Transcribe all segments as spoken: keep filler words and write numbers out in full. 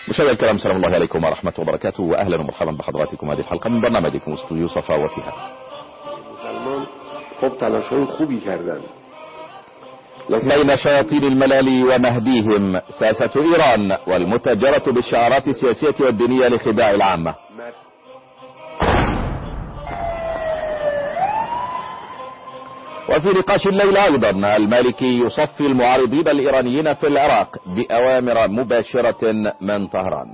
مشاهدينا الكرام، سلام الله عليكم ورحمة وبركاته، وأهلا ومرحبا بحضراتكم هذه الحلقة من برنامجكم استوديو صفا. وفيها مسلمان خب تلاش‌های خوبی کردن بين شياطين الملال ومهديهم ساسة إيران والمتاجرة بالشعارات السياسية والدينية لخداع العامة. وفي نقاش الليلة أيضا المالكي يصفي المعارضين الإيرانيين في العراق بأوامر مباشرة من طهران.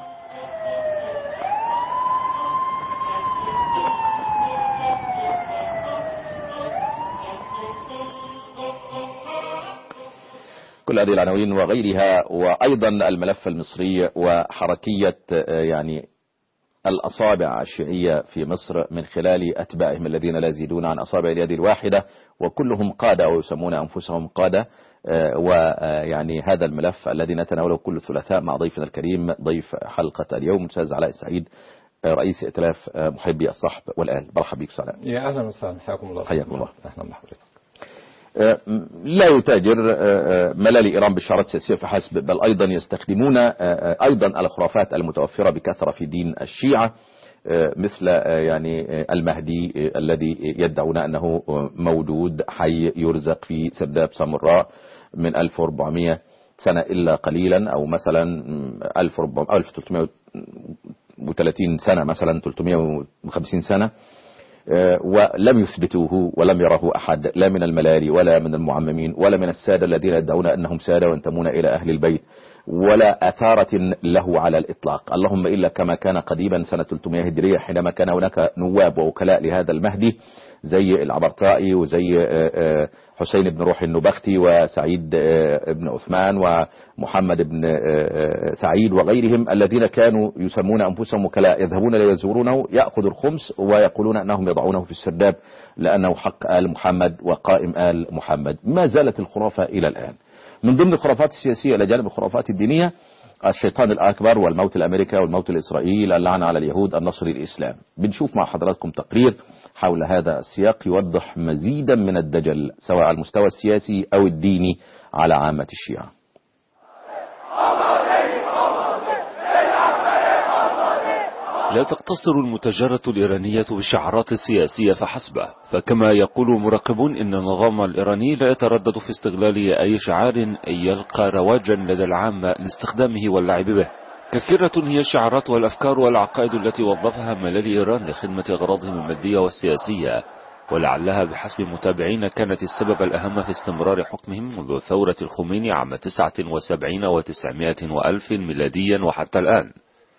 كل هذه العناوين وغيرها، وأيضا الملف المصري وحركية يعني الأصابع الشيعية في مصر من خلال أتباعهم الذين لا يزيدون عن أصابع اليد الواحدة، وكلهم قادة ويسمون أنفسهم قادة. ويعني هذا الملف الذي نتناوله كل ثلاثاء مع ضيفنا الكريم ضيف حلقة اليوم الأستاذ علاء السعيد، رئيس ائتلاف محبي الصحب والآل. مرحبا بك سلام. يا أهلا وسهلا، حياكم الله. حياكم الله. أهلا بحضرتك. لا يتاجر ملال إيران بالشعارات السياسية فحسب، بل أيضا يستخدمون أيضا الخرافات المتوفرة بكثرة في دين الشيعة، مثل يعني المهدي الذي يدعون أنه موجود حي يرزق في سرداب سامراء من ألف وأربعمائة سنة إلا قليلا، أو مثلا ألف وثلاثمائة وثلاثين سنة، مثلا ثلاثمائة وخمسين سنة، ولم يثبتوه ولم يره أحد، لا من الملالي ولا من المعممين ولا من السادة الذين يدعون أنهم سادة وينتمون إلى أهل البيت، ولا أثارة له على الإطلاق، اللهم إلا كما كان قديما سنة ثلاثمائة هجرية حينما كان هناك نواب ووكلاء لهذا المهدي زي العبرطائي وزي حسين بن روح النبختي وسعيد بن عثمان ومحمد بن سعيد وغيرهم الذين كانوا يسمون أنفسهم وكلاء، يذهبون ليزورونه يأخذ الخمس ويقولون أنهم يضعونه في السرداب لأنه حق آل محمد وقائم آل محمد. ما زالت الخرافة إلى الآن. من ضمن الخرافات السياسية إلى جانب الخرافات الدينية الشيطان الأكبر والموت الأمريكا والموت الإسرائيل، اللعنة على اليهود، النصر للإسلام. بنشوف مع حضراتكم تقرير حول هذا السياق يوضح مزيدا من الدجل سواء على المستوى السياسي أو الديني على عامة الشيعة. لا تقتصر المتاجرة الإيرانية بالشعارات السياسية فحسب، فكما يقول مراقبون إن النظام الإيراني لا يتردد في استغلال أي شعار يلقى رواجا لدى العامة لاستخدامه واللعب به. كثيرة هي الشعارات والأفكار والعقائد التي وظفها ملال إيران لخدمة أغراضهم المادية والسياسية، ولعلها بحسب متابعين كانت السبب الأهم في استمرار حكمهم منذ ثورة الخميني عام تسعة وسبعين وتسعمائة وألف ميلاديا وحتى الآن.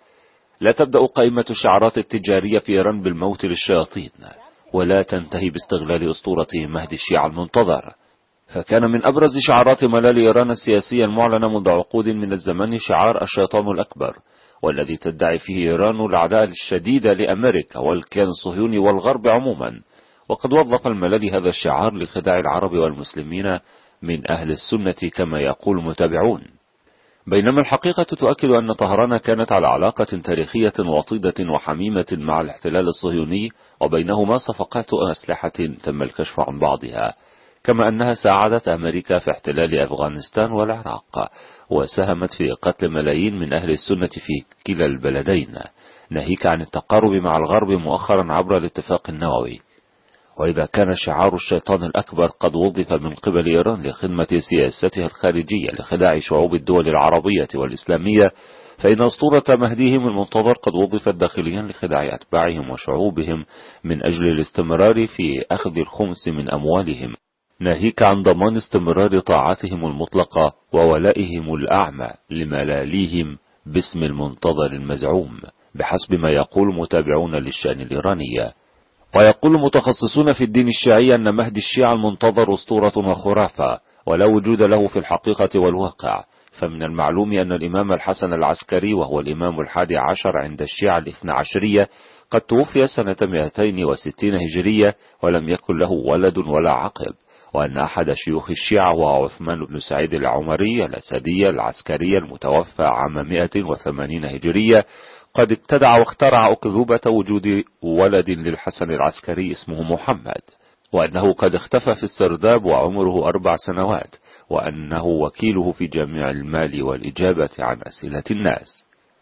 لا تبدأ قائمة الشعارات التجارية في إيران بالموت للشياطين، ولا تنتهي باستغلال أسطورة مهدي الشيعة المنتظر، فكان من أبرز شعارات ملال إيران السياسية المعلنة منذ عقود من الزمن شعار الشيطان الأكبر، والذي تدعي فيه إيران العداء الشديد لأمريكا والكيان الصهيوني والغرب عموما. وقد وظف الملال هذا الشعار لخداع العرب والمسلمين من أهل السنة كما يقول متابعون، بينما الحقيقة تؤكد أن طهران كانت على علاقة تاريخية وطيدة وحميمة مع الاحتلال الصهيوني، وبينهما صفقات أسلحة تم الكشف عن بعضها، كما أنها ساعدت أمريكا في احتلال أفغانستان والعراق، وساهمت في قتل ملايين من أهل السنة في كلا البلدين، ناهيك عن التقارب مع الغرب مؤخرا عبر الاتفاق النووي. وإذا كان شعار الشيطان الأكبر قد وظف من قبل إيران لخدمة سياستها الخارجية لخداع شعوب الدول العربية والإسلامية، فإن أسطورة مهديهم المنتظر قد وظفت داخليا لخداع أتباعهم وشعوبهم من أجل الاستمرار في أخذ الخمس من أموالهم، ناهيك عن ضمان استمرار طاعتهم المطلقة وولائهم الأعمى لملاليهم باسم المنتظر المزعوم، بحسب ما يقول متابعون للشأن الإيرانية. ويقول متخصصون في الدين الشيعي أن مهدي الشيعة المنتظر أسطورة وخرافة ولا وجود له في الحقيقة والواقع، فمن المعلوم أن الإمام الحسن العسكري وهو الإمام الحادي عشر عند الشيعة الاثنى عشرية قد توفي سنة مئتين وستين هجرية ولم يكن له ولد ولا عقب، وأن أحد شيوخ الشيعة وهو عثمان بن سعيد العمري الأسدي العسكري المتوفى عام مئة وثمانين هجرية قد ابتدع واخترع أكذوبة وجود ولد للحسن العسكري اسمه محمد، وأنه قد اختفى في السرداب وعمره أربع سنوات، وأنه وكيله في جميع المال والإجابة عن أسئلة الناس.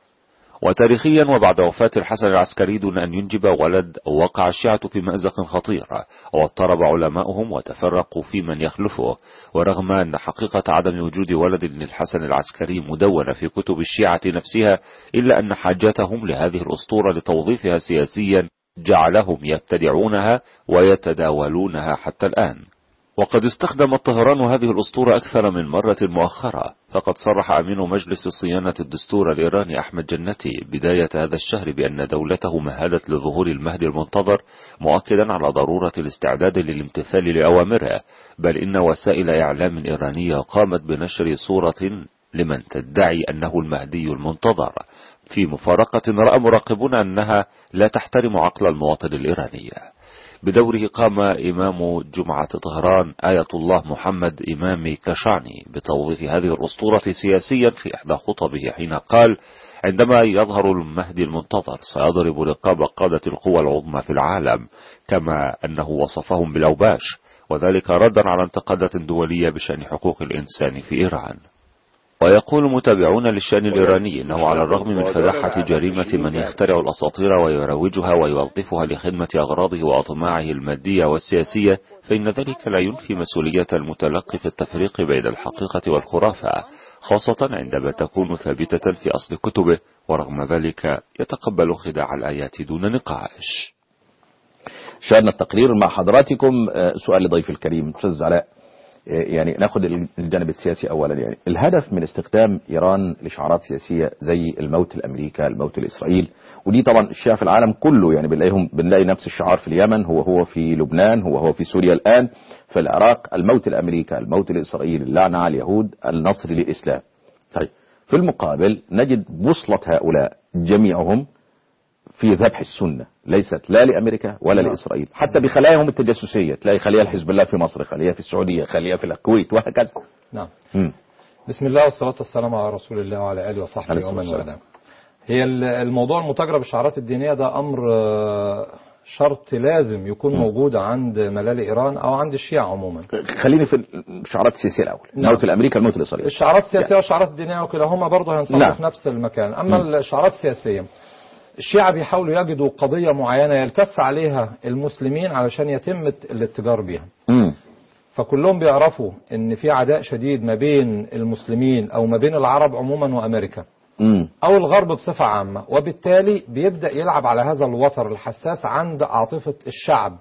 وتاريخيا وبعد وفاة الحسن العسكري دون أن ينجب ولد وقع الشيعة في مأزق خطير، واضطرب علماؤهم وتفرقوا في من يخلفه. ورغم أن حقيقة عدم وجود ولد للحسن العسكري مدونة في كتب الشيعة نفسها، إلا أن حاجتهم لهذه الأسطورة لتوظيفها سياسيا جعلهم يبتدعونها ويتداولونها حتى الآن. وقد استخدم طهران هذه الأسطورة أكثر من مرة مؤخرة، فقد صرح أمين مجلس صيانة الدستور الإيراني أحمد جنتي بداية هذا الشهر بأن دولته مهدت لظهور المهدي المنتظر، مؤكدا على ضرورة الاستعداد للامتثال لأوامره، بل إن وسائل إعلام إيرانية قامت بنشر صورة لمن تدعي أنه المهدي المنتظر، في مفارقة رأى مراقبون أنها لا تحترم عقل المواطن الإيراني. بدوره قام إمام جمعة طهران آية الله محمد إمامي كشاني بتوظيف هذه الأسطورة سياسيا في إحدى خطبه، حين قال: عندما يظهر المهدي المنتظر سيضرب رقاب قادة القوى العظمى في العالم، كما أنه وصفهم بالأوباش، وذلك ردا على انتقادات دولية بشأن حقوق الإنسان في إيران. ويقول متابعون للشأن الإيراني إنه على الرغم من فداحة جريمة من يخترع الأساطير ويروجها ويوظفها لخدمة أغراضه وأطماعه المادية والسياسية، فإن ذلك لا ينفي مسؤولية المتلقي في التفريق بين الحقيقة والخرافة، خاصة عندما تكون ثابتة في أصل كتبه، ورغم ذلك يتقبل خداع الآيات دون نقاش. شاهدنا التقرير مع حضراتكم. سؤال لضيف الكريم أستاذ علاء، يعني ناخد الجانب السياسي أولا. يعني الهدف من استخدام إيران لشعارات سياسية زي الموت لأمريكا، الموت لإسرائيل، ودي طبعا الشيعة في العالم كله يعني بنلاقيهم بنلاقي نفس الشعار في اليمن، هو هو في لبنان، هو هو في سوريا الآن، في العراق الموت لأمريكا، الموت لإسرائيل، اللعنة على اليهود، النصر للإسلام. طيب في المقابل نجد بوصلة هؤلاء جميعهم في ذبح السنة، ليست لا لأمريكا ولا نعم. لإسرائيل، حتى بخلاياهم التجسسية، تلاقي خلية الحزب الله في مصر، خلية في السعودية، خلية في الكويت، وهكذا. نعم. م. بسم الله والصلاة والسلام على رسول الله وعلى آله وصحبه ومن والاه. هي الموضوع المتاجرة بالشعارات الدينية ده أمر شرط لازم يكون م. موجود عند ملال إيران أو عند الشيعة عموما. خليني في الشعارات السياسية الأول. نعم. موت الأمريكا، الموت الإسرائيلي. الشعارات السياسية يعني. والشعارات الدينية وكلاهما برضه هينصبوا نعم. في نفس المكان. أما م. الشعارات السياسية، الشيعة بيحاولوا يجدوا قضية معينة يلتف عليها المسلمين علشان يتم الاتجار بيها. م. فكلهم بيعرفوا ان في عداء شديد ما بين المسلمين او ما بين العرب عموما وامريكا م. او الغرب بصفة عامة، وبالتالي بيبدأ يلعب على هذا الوتر الحساس عند عاطفة الشعب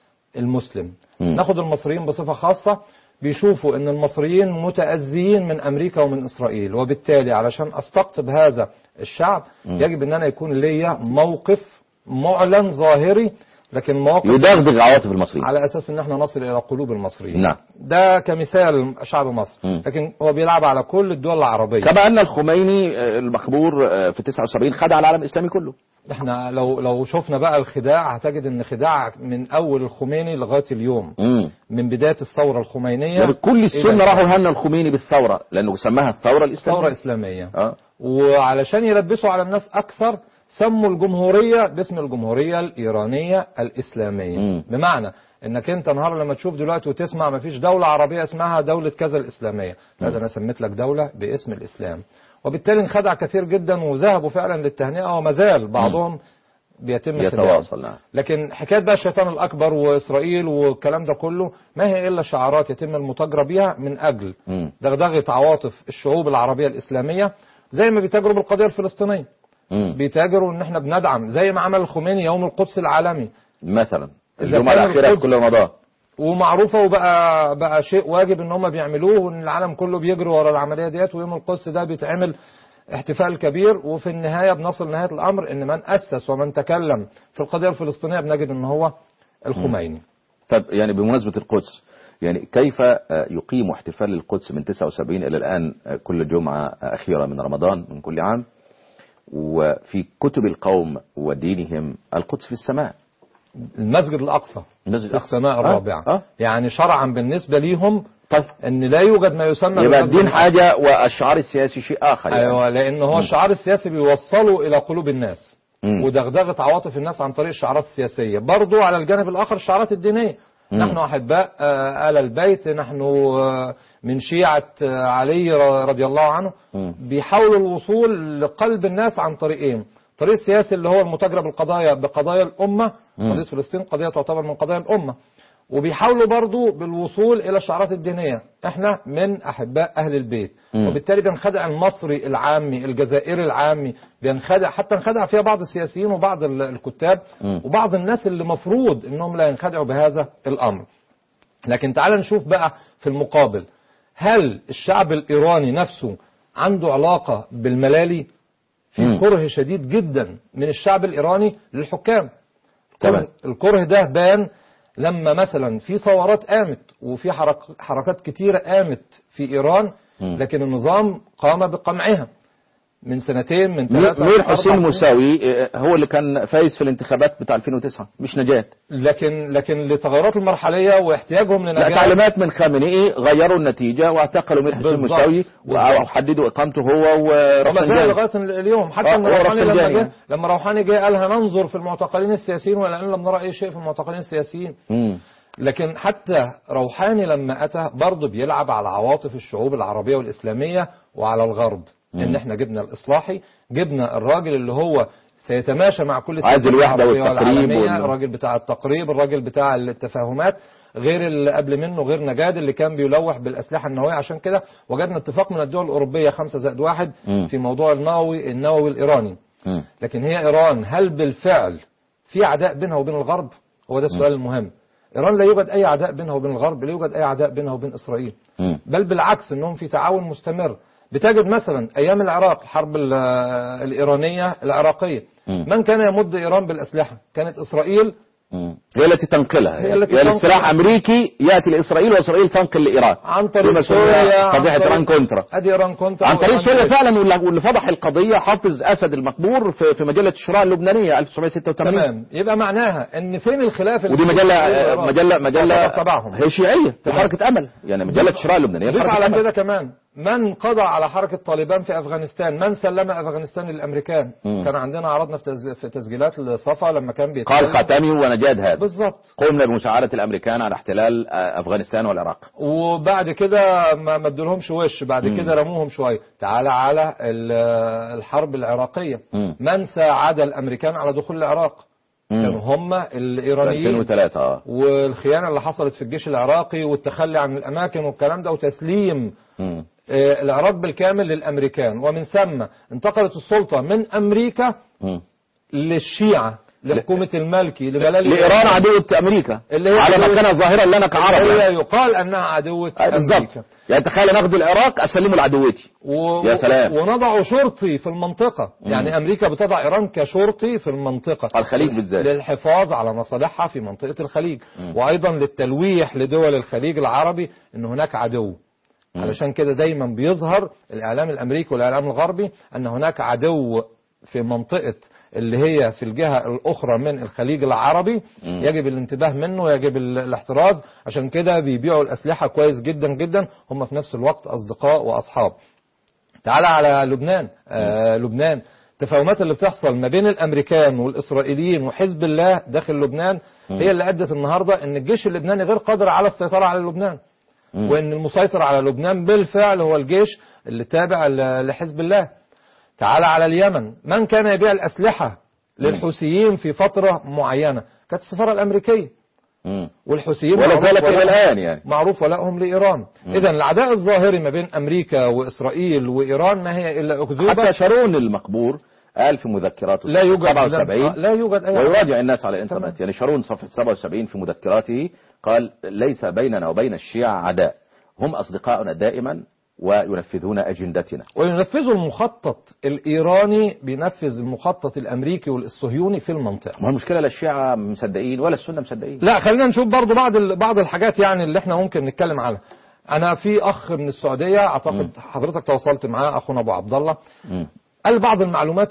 المسلم. م. ناخد المصريين بصفة خاصة، بيشوفوا ان المصريين متأذيين من امريكا ومن اسرائيل، وبالتالي علشان استقطب هذا الشعب م. يجب ان انا يكون ليا موقف معلن ظاهري، لكن مواقف يدغدغ عواطف المصريين على اساس ان احنا نصل الى قلوب المصريين. نعم. ده كمثال شعب مصر، م. لكن هو بيلعب على كل الدول العربية، كما ان الخميني المخبور في تسعة وسبعين خدع العالم الاسلامي كله. احنا لو لو شفنا بقى الخداع هتجد ان خداع من اول الخميني لغايه اليوم، م. من بدايه الثوره الخمينيه، يعني كل السنه راحوا هنا الخميني بالثوره لانه سماها الثوره الاسلاميه. ثوره اسلاميه. اه وعلشان يلبسوا على الناس اكثر سموا الجمهوريه باسم الجمهوريه الايرانيه الاسلاميه. م. بمعنى انك انت نهار لما تشوف دلوقتي وتسمع ما فيش دوله عربيه اسمها دوله كذا الاسلاميه، لا ده انا سميت لك دوله باسم الاسلام. وبالتالي انخدع كثير جدا وذهبوا فعلا للتهنئة، وما زال بعضهم بيتم يتواصل. نعم. لكن حكاية بقى الشيطان الأكبر وإسرائيل والكلام ده كله ما هي إلا شعارات يتم المتاجرة بيها من أجل دغدغة عواطف الشعوب العربية الإسلامية، زي ما بيتاجروا بالقضية الفلسطينية. م. بيتاجروا إن احنا بندعم، زي ما عمل الخميني يوم القدس العالمي مثلا الجمعة الأخيرة في كل رمضان، ومعروفة وبقى بقى شيء واجب ان هم بيعملوه، وان العالم كله بيجري ورا العملية ديت، ويوم القدس ده بيتعمل احتفال كبير، وفي النهاية بنصل نهاية الامر ان من اسس ومن تكلم في القضية الفلسطينية بنجد ان هو الخميني. طب يعني بمناسبة القدس، يعني كيف يقيم احتفال القدس من تسعة وسبعين الى الان كل جمعة اخيرة من رمضان من كل عام، وفي كتب القوم ودينهم القدس في السماء، المسجد الأقصى المسجد في السماء الرابعة. أه؟ أه؟ يعني شرعا بالنسبة ليهم طيب ان لا يوجد ما يسمى يبقى الدين حاجة والشعار السياسي شيء آخر. يعني. أيوة، لأن هو م. الشعار السياسي بيوصله إلى قلوب الناس م. ودغدغة عواطف الناس عن طريق الشعارات السياسية. برضو على الجانب الآخر الشعارات الدينية، مم. نحن أحباء آل البيت، نحن من شيعة علي رضي الله عنه. مم. بيحاولوا الوصول لقلب الناس عن طريقين: طريق السياسي اللي هو المتاجرة بالقضايا بقضايا الأمة، مم. قضية فلسطين قضية تعتبر من قضايا الأمة، وبيحاولوا برضو بالوصول إلى الشعارات الدينية. احنا من أحباء أهل البيت، مم. وبالتالي بينخدع المصري العامي الجزائري العامي، بينخدع حتى انخدع فيها بعض السياسيين وبعض الكتاب، مم. وبعض الناس اللي مفروض انهم لا ينخدعوا بهذا الأمر. لكن تعال نشوف بقى في المقابل، هل الشعب الإيراني نفسه عنده علاقة بالملالي؟ في كره شديد جدا من الشعب الإيراني للحكام. الكره, الكره ده بان لما مثلا في ثورات قامت وفي حرك حركات كتيرة قامت في إيران، لكن النظام قام بقمعها من سنتين من ثلاثة. مير حسين موساوي هو اللي كان فايز في الانتخابات بتاع ألفين وتسعة، مش نجاة. لكن لكن للتغيرات المرحلية واحتياجهم لنجاة، لا، تعليمات من خامنئي غيروا النتيجة واعتقلوا مير حسين موساوي وحددوا إقامته هو ورفسنجاني لغاية اليوم. حتى ان روحاني لما جه لما روحاني جه قال هننظر في المعتقلين السياسيين، ولأن لم نرى أي شيء في المعتقلين السياسيين. م. لكن حتى روحاني لما أتى برضه بيلعب على عواطف الشعوب العربية والإسلامية وعلى الغرب. مم. ان احنا جبنا الإصلاحي، جبنا الراجل اللي هو سيتماشى مع كل عايز الوحدة والتقريب وال... الراجل بتاع التقريب، الراجل بتاع التفاهمات، غير اللي قبل منه غير نجاد اللي كان بيلوح بالأسلحة النووية. عشان كده وجدنا اتفاق من الدول الأوروبية خمسة زائد واحد مم. في موضوع النووي النووي الإيراني. مم. لكن هي إيران هل بالفعل في عداء بينها وبين الغرب؟ هو ده السؤال المهم. إيران لا يوجد أي عداء بينها وبين الغرب، لا يوجد أي عداء بينها وبين إسرائيل، مم. بل بالعكس إنهم في تعاون مستمر. بتجد مثلا أيام العراق الحرب الإيرانية العراقية، مم. من كان يمد إيران بالأسلحة؟ كانت إسرائيل، مم. هي التي تنقلها، هي التي يعني السلاح أمريكي يأتي لإسرائيل وإسرائيل تنقل لإيران عن طريق سوريا، قضية إيران كونترا، أدي إيران كونترا عن طريق سوريا فعلا. واللي فضح القضية حافظ أسد المقبور في في مجلة الشراء اللبنانية ألف وتسعمائة وستة وثمانين. تمام. يبقى معناها إن فين الخلاف؟ ودي مجلة مجلة مجلة تبعهم هي شيعية في حركة أمل، يعني مجلة الشراء اللبنانية. ضيف على كده كمان من قضى على حركة طالبان في أفغانستان، من سلم أفغانستان للأمريكان. مم. كان عندنا عرضنا في تسجيلات الصفا لما كان بيتكلم قال خاتمي ونجاد هذا بالظبط، قمنا بمساعدة الأمريكان على احتلال أفغانستان والعراق، وبعد كده ما مدلهمش وش، بعد مم. كده رموهم شوية. تعالى على الحرب العراقية، مم. من ساعد الأمريكان على دخول العراق؟ كانوا هم الإيرانيين ألفين وثلاثة. آه. والخيانة اللي حصلت في الجيش العراقي والتخلي عن الأماكن والكلام ده وتسليم مم. العراق بالكامل للأمريكان، ومن ثم انتقلت السلطة من أمريكا م. للشيعة لحكومة المالكي لملالي لإيران عدوة أمريكا اللي هي على ما كان ظاهرا لنا كعرب، هي يعني. يقال أنها عدوة أمريكا. يعني تخيل ناخد العراق أسلمه لعدوتي و... يا سلام، ونضع شرطي في المنطقة. م. يعني أمريكا بتضع إيران كشرطي في المنطقة الخليج بالذات للحفاظ على مصالحها في منطقة الخليج، م. وأيضا للتلويح لدول الخليج العربي أن هناك عدو. علشان كده دايما بيظهر الإعلام الأمريكي والإعلام الغربي أن هناك عدو في منطقة اللي هي في الجهة الأخرى من الخليج العربي، م. يجب الانتباه منه، يجب الاحتراز. عشان كده بيبيعوا الأسلحة كويس جدا جدا، هم في نفس الوقت أصدقاء وأصحاب. تعال على لبنان. آه لبنان التفاهمات اللي بتحصل ما بين الأمريكان والإسرائيليين وحزب الله داخل لبنان م. هي اللي أدت النهاردة أن الجيش اللبناني غير قادر على السيطرة على لبنان، م. وأن المسيطر على لبنان بالفعل هو الجيش اللي تابع لحزب الله. تعال على اليمن، من كان يبيع الأسلحة للحوثيين في فترة معينة؟ كانت السفارة الأمريكية. م. والحوثيين ولا زالت إلى الآن يعني معروف ولائهم لإيران. إذن العداء الظاهري ما بين أمريكا وإسرائيل وإيران ما هي إلا أكذوبة. حتى شارون المقبور قال في مذكراته لا يوجد سبعة وسبعين لا يوجد أي ويراجع الناس على الانترنت تمام. يعني شارون صفحة سبعة وسبعين في مذكراته قال ليس بيننا وبين الشيعة عداء، هم أصدقاؤنا دائما وينفذون أجندتنا. وينفذوا المخطط الإيراني بينفذ المخطط الأمريكي والصهيوني في المنطقة. ما المشكلة لا الشيعة مصدقين ولا السنة مصدقين. لا خلينا نشوف برضو بعض بعض الحاجات يعني اللي احنا ممكن نتكلم عنها. أنا في أخ من السعودية أعتقد م. حضرتك تواصلت معاه، أخونا أبو عبد الله، قال بعض المعلومات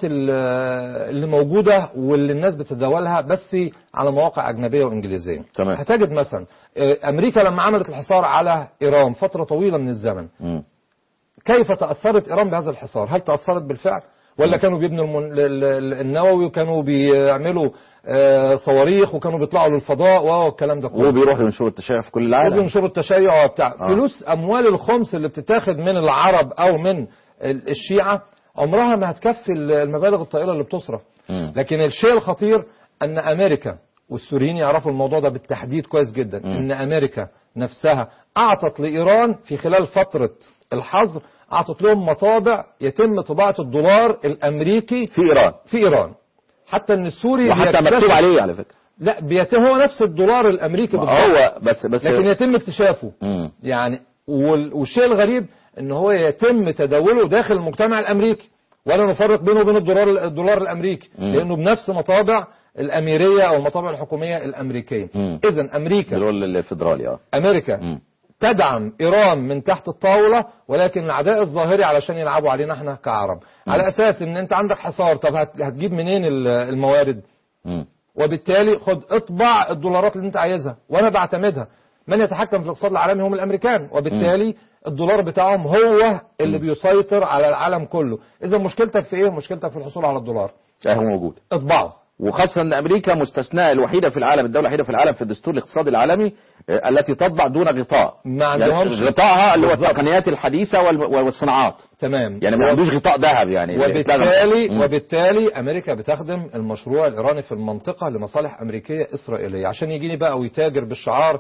اللي موجودة واللي الناس بتتداولها بس على مواقع أجنبية وإنجليزية. تمام. هتجد مثلا أمريكا لما عملت الحصار على إيران فترة طويلة من الزمن، م. كيف تأثرت إيران بهذا الحصار؟ هل تأثرت بالفعل ولا كانوا بيبنوا المن... النووي وكانوا بيعملوا آه صواريخ وكانوا بيطلعوا للفضاء والكلام ده كله، وبيروحوا ينشروا التشيع في كل العالم، وبينشروا التشيع وبتاع آه. فلوس اموال الخمس اللي بتتاخد من العرب او من الشيعة عمرها ما هتكفي المبالغ الطائلة اللي بتصرف. م. لكن الشيء الخطير ان امريكا والسوريين يعرفوا الموضوع ده بالتحديد كويس جدا، م. ان امريكا نفسها اعطت لايران في خلال فترة الحظر، اعطت لهم مطابع يتم طباعة الدولار الامريكي في ايران في ايران حتى ان السوري وحتى مكتوب عليه على فكرة. لا بيتم هو نفس الدولار الامريكي بالضبط، هو بس بس لكن يتم اكتشافه. م. يعني والشيء الغريب ان هو يتم تداوله داخل المجتمع الامريكي، ولا نفرق بينه وبين الدولار الدولار الامريكي، م. لانه بنفس مطابع الاميريه او المطابع الحكوميه الامريكيه. اذا امريكا الدولار الفيدرالي اه امريكا م. تدعم ايران من تحت الطاوله، ولكن العداء الظاهري علشان يلعبوا علينا احنا كعرب، م. على اساس ان انت عندك حصار، طب هتجيب منين الموارد؟ م. وبالتالي خد اطبع الدولارات اللي انت عايزها وانا بعتمدها. من يتحكم في الاقتصاد العالمي هم الامريكان، وبالتالي م. الدولار بتاعهم هو اللي م. بيسيطر على العالم كله. اذا مشكلتك في ايه؟ مشكلتك في الحصول على الدولار. هو موجود، اطبعه. وخاصة ان امريكا مستثناء الوحيدة في العالم، الدولة الوحيدة في العالم في الدستور الاقتصادي العالمي التي تطبع دون غطاء، ما عندهمش يعني غطائها اللي هو التقنيات الحديثة والصناعات، تمام، يعني ما عندوش غطاء ذهب يعني. وبالتالي وبالتالي امريكا بتخدم المشروع الايراني في المنطقة لمصالح امريكية اسرائيلية، عشان يجيني بقى ويتاجر بالشعار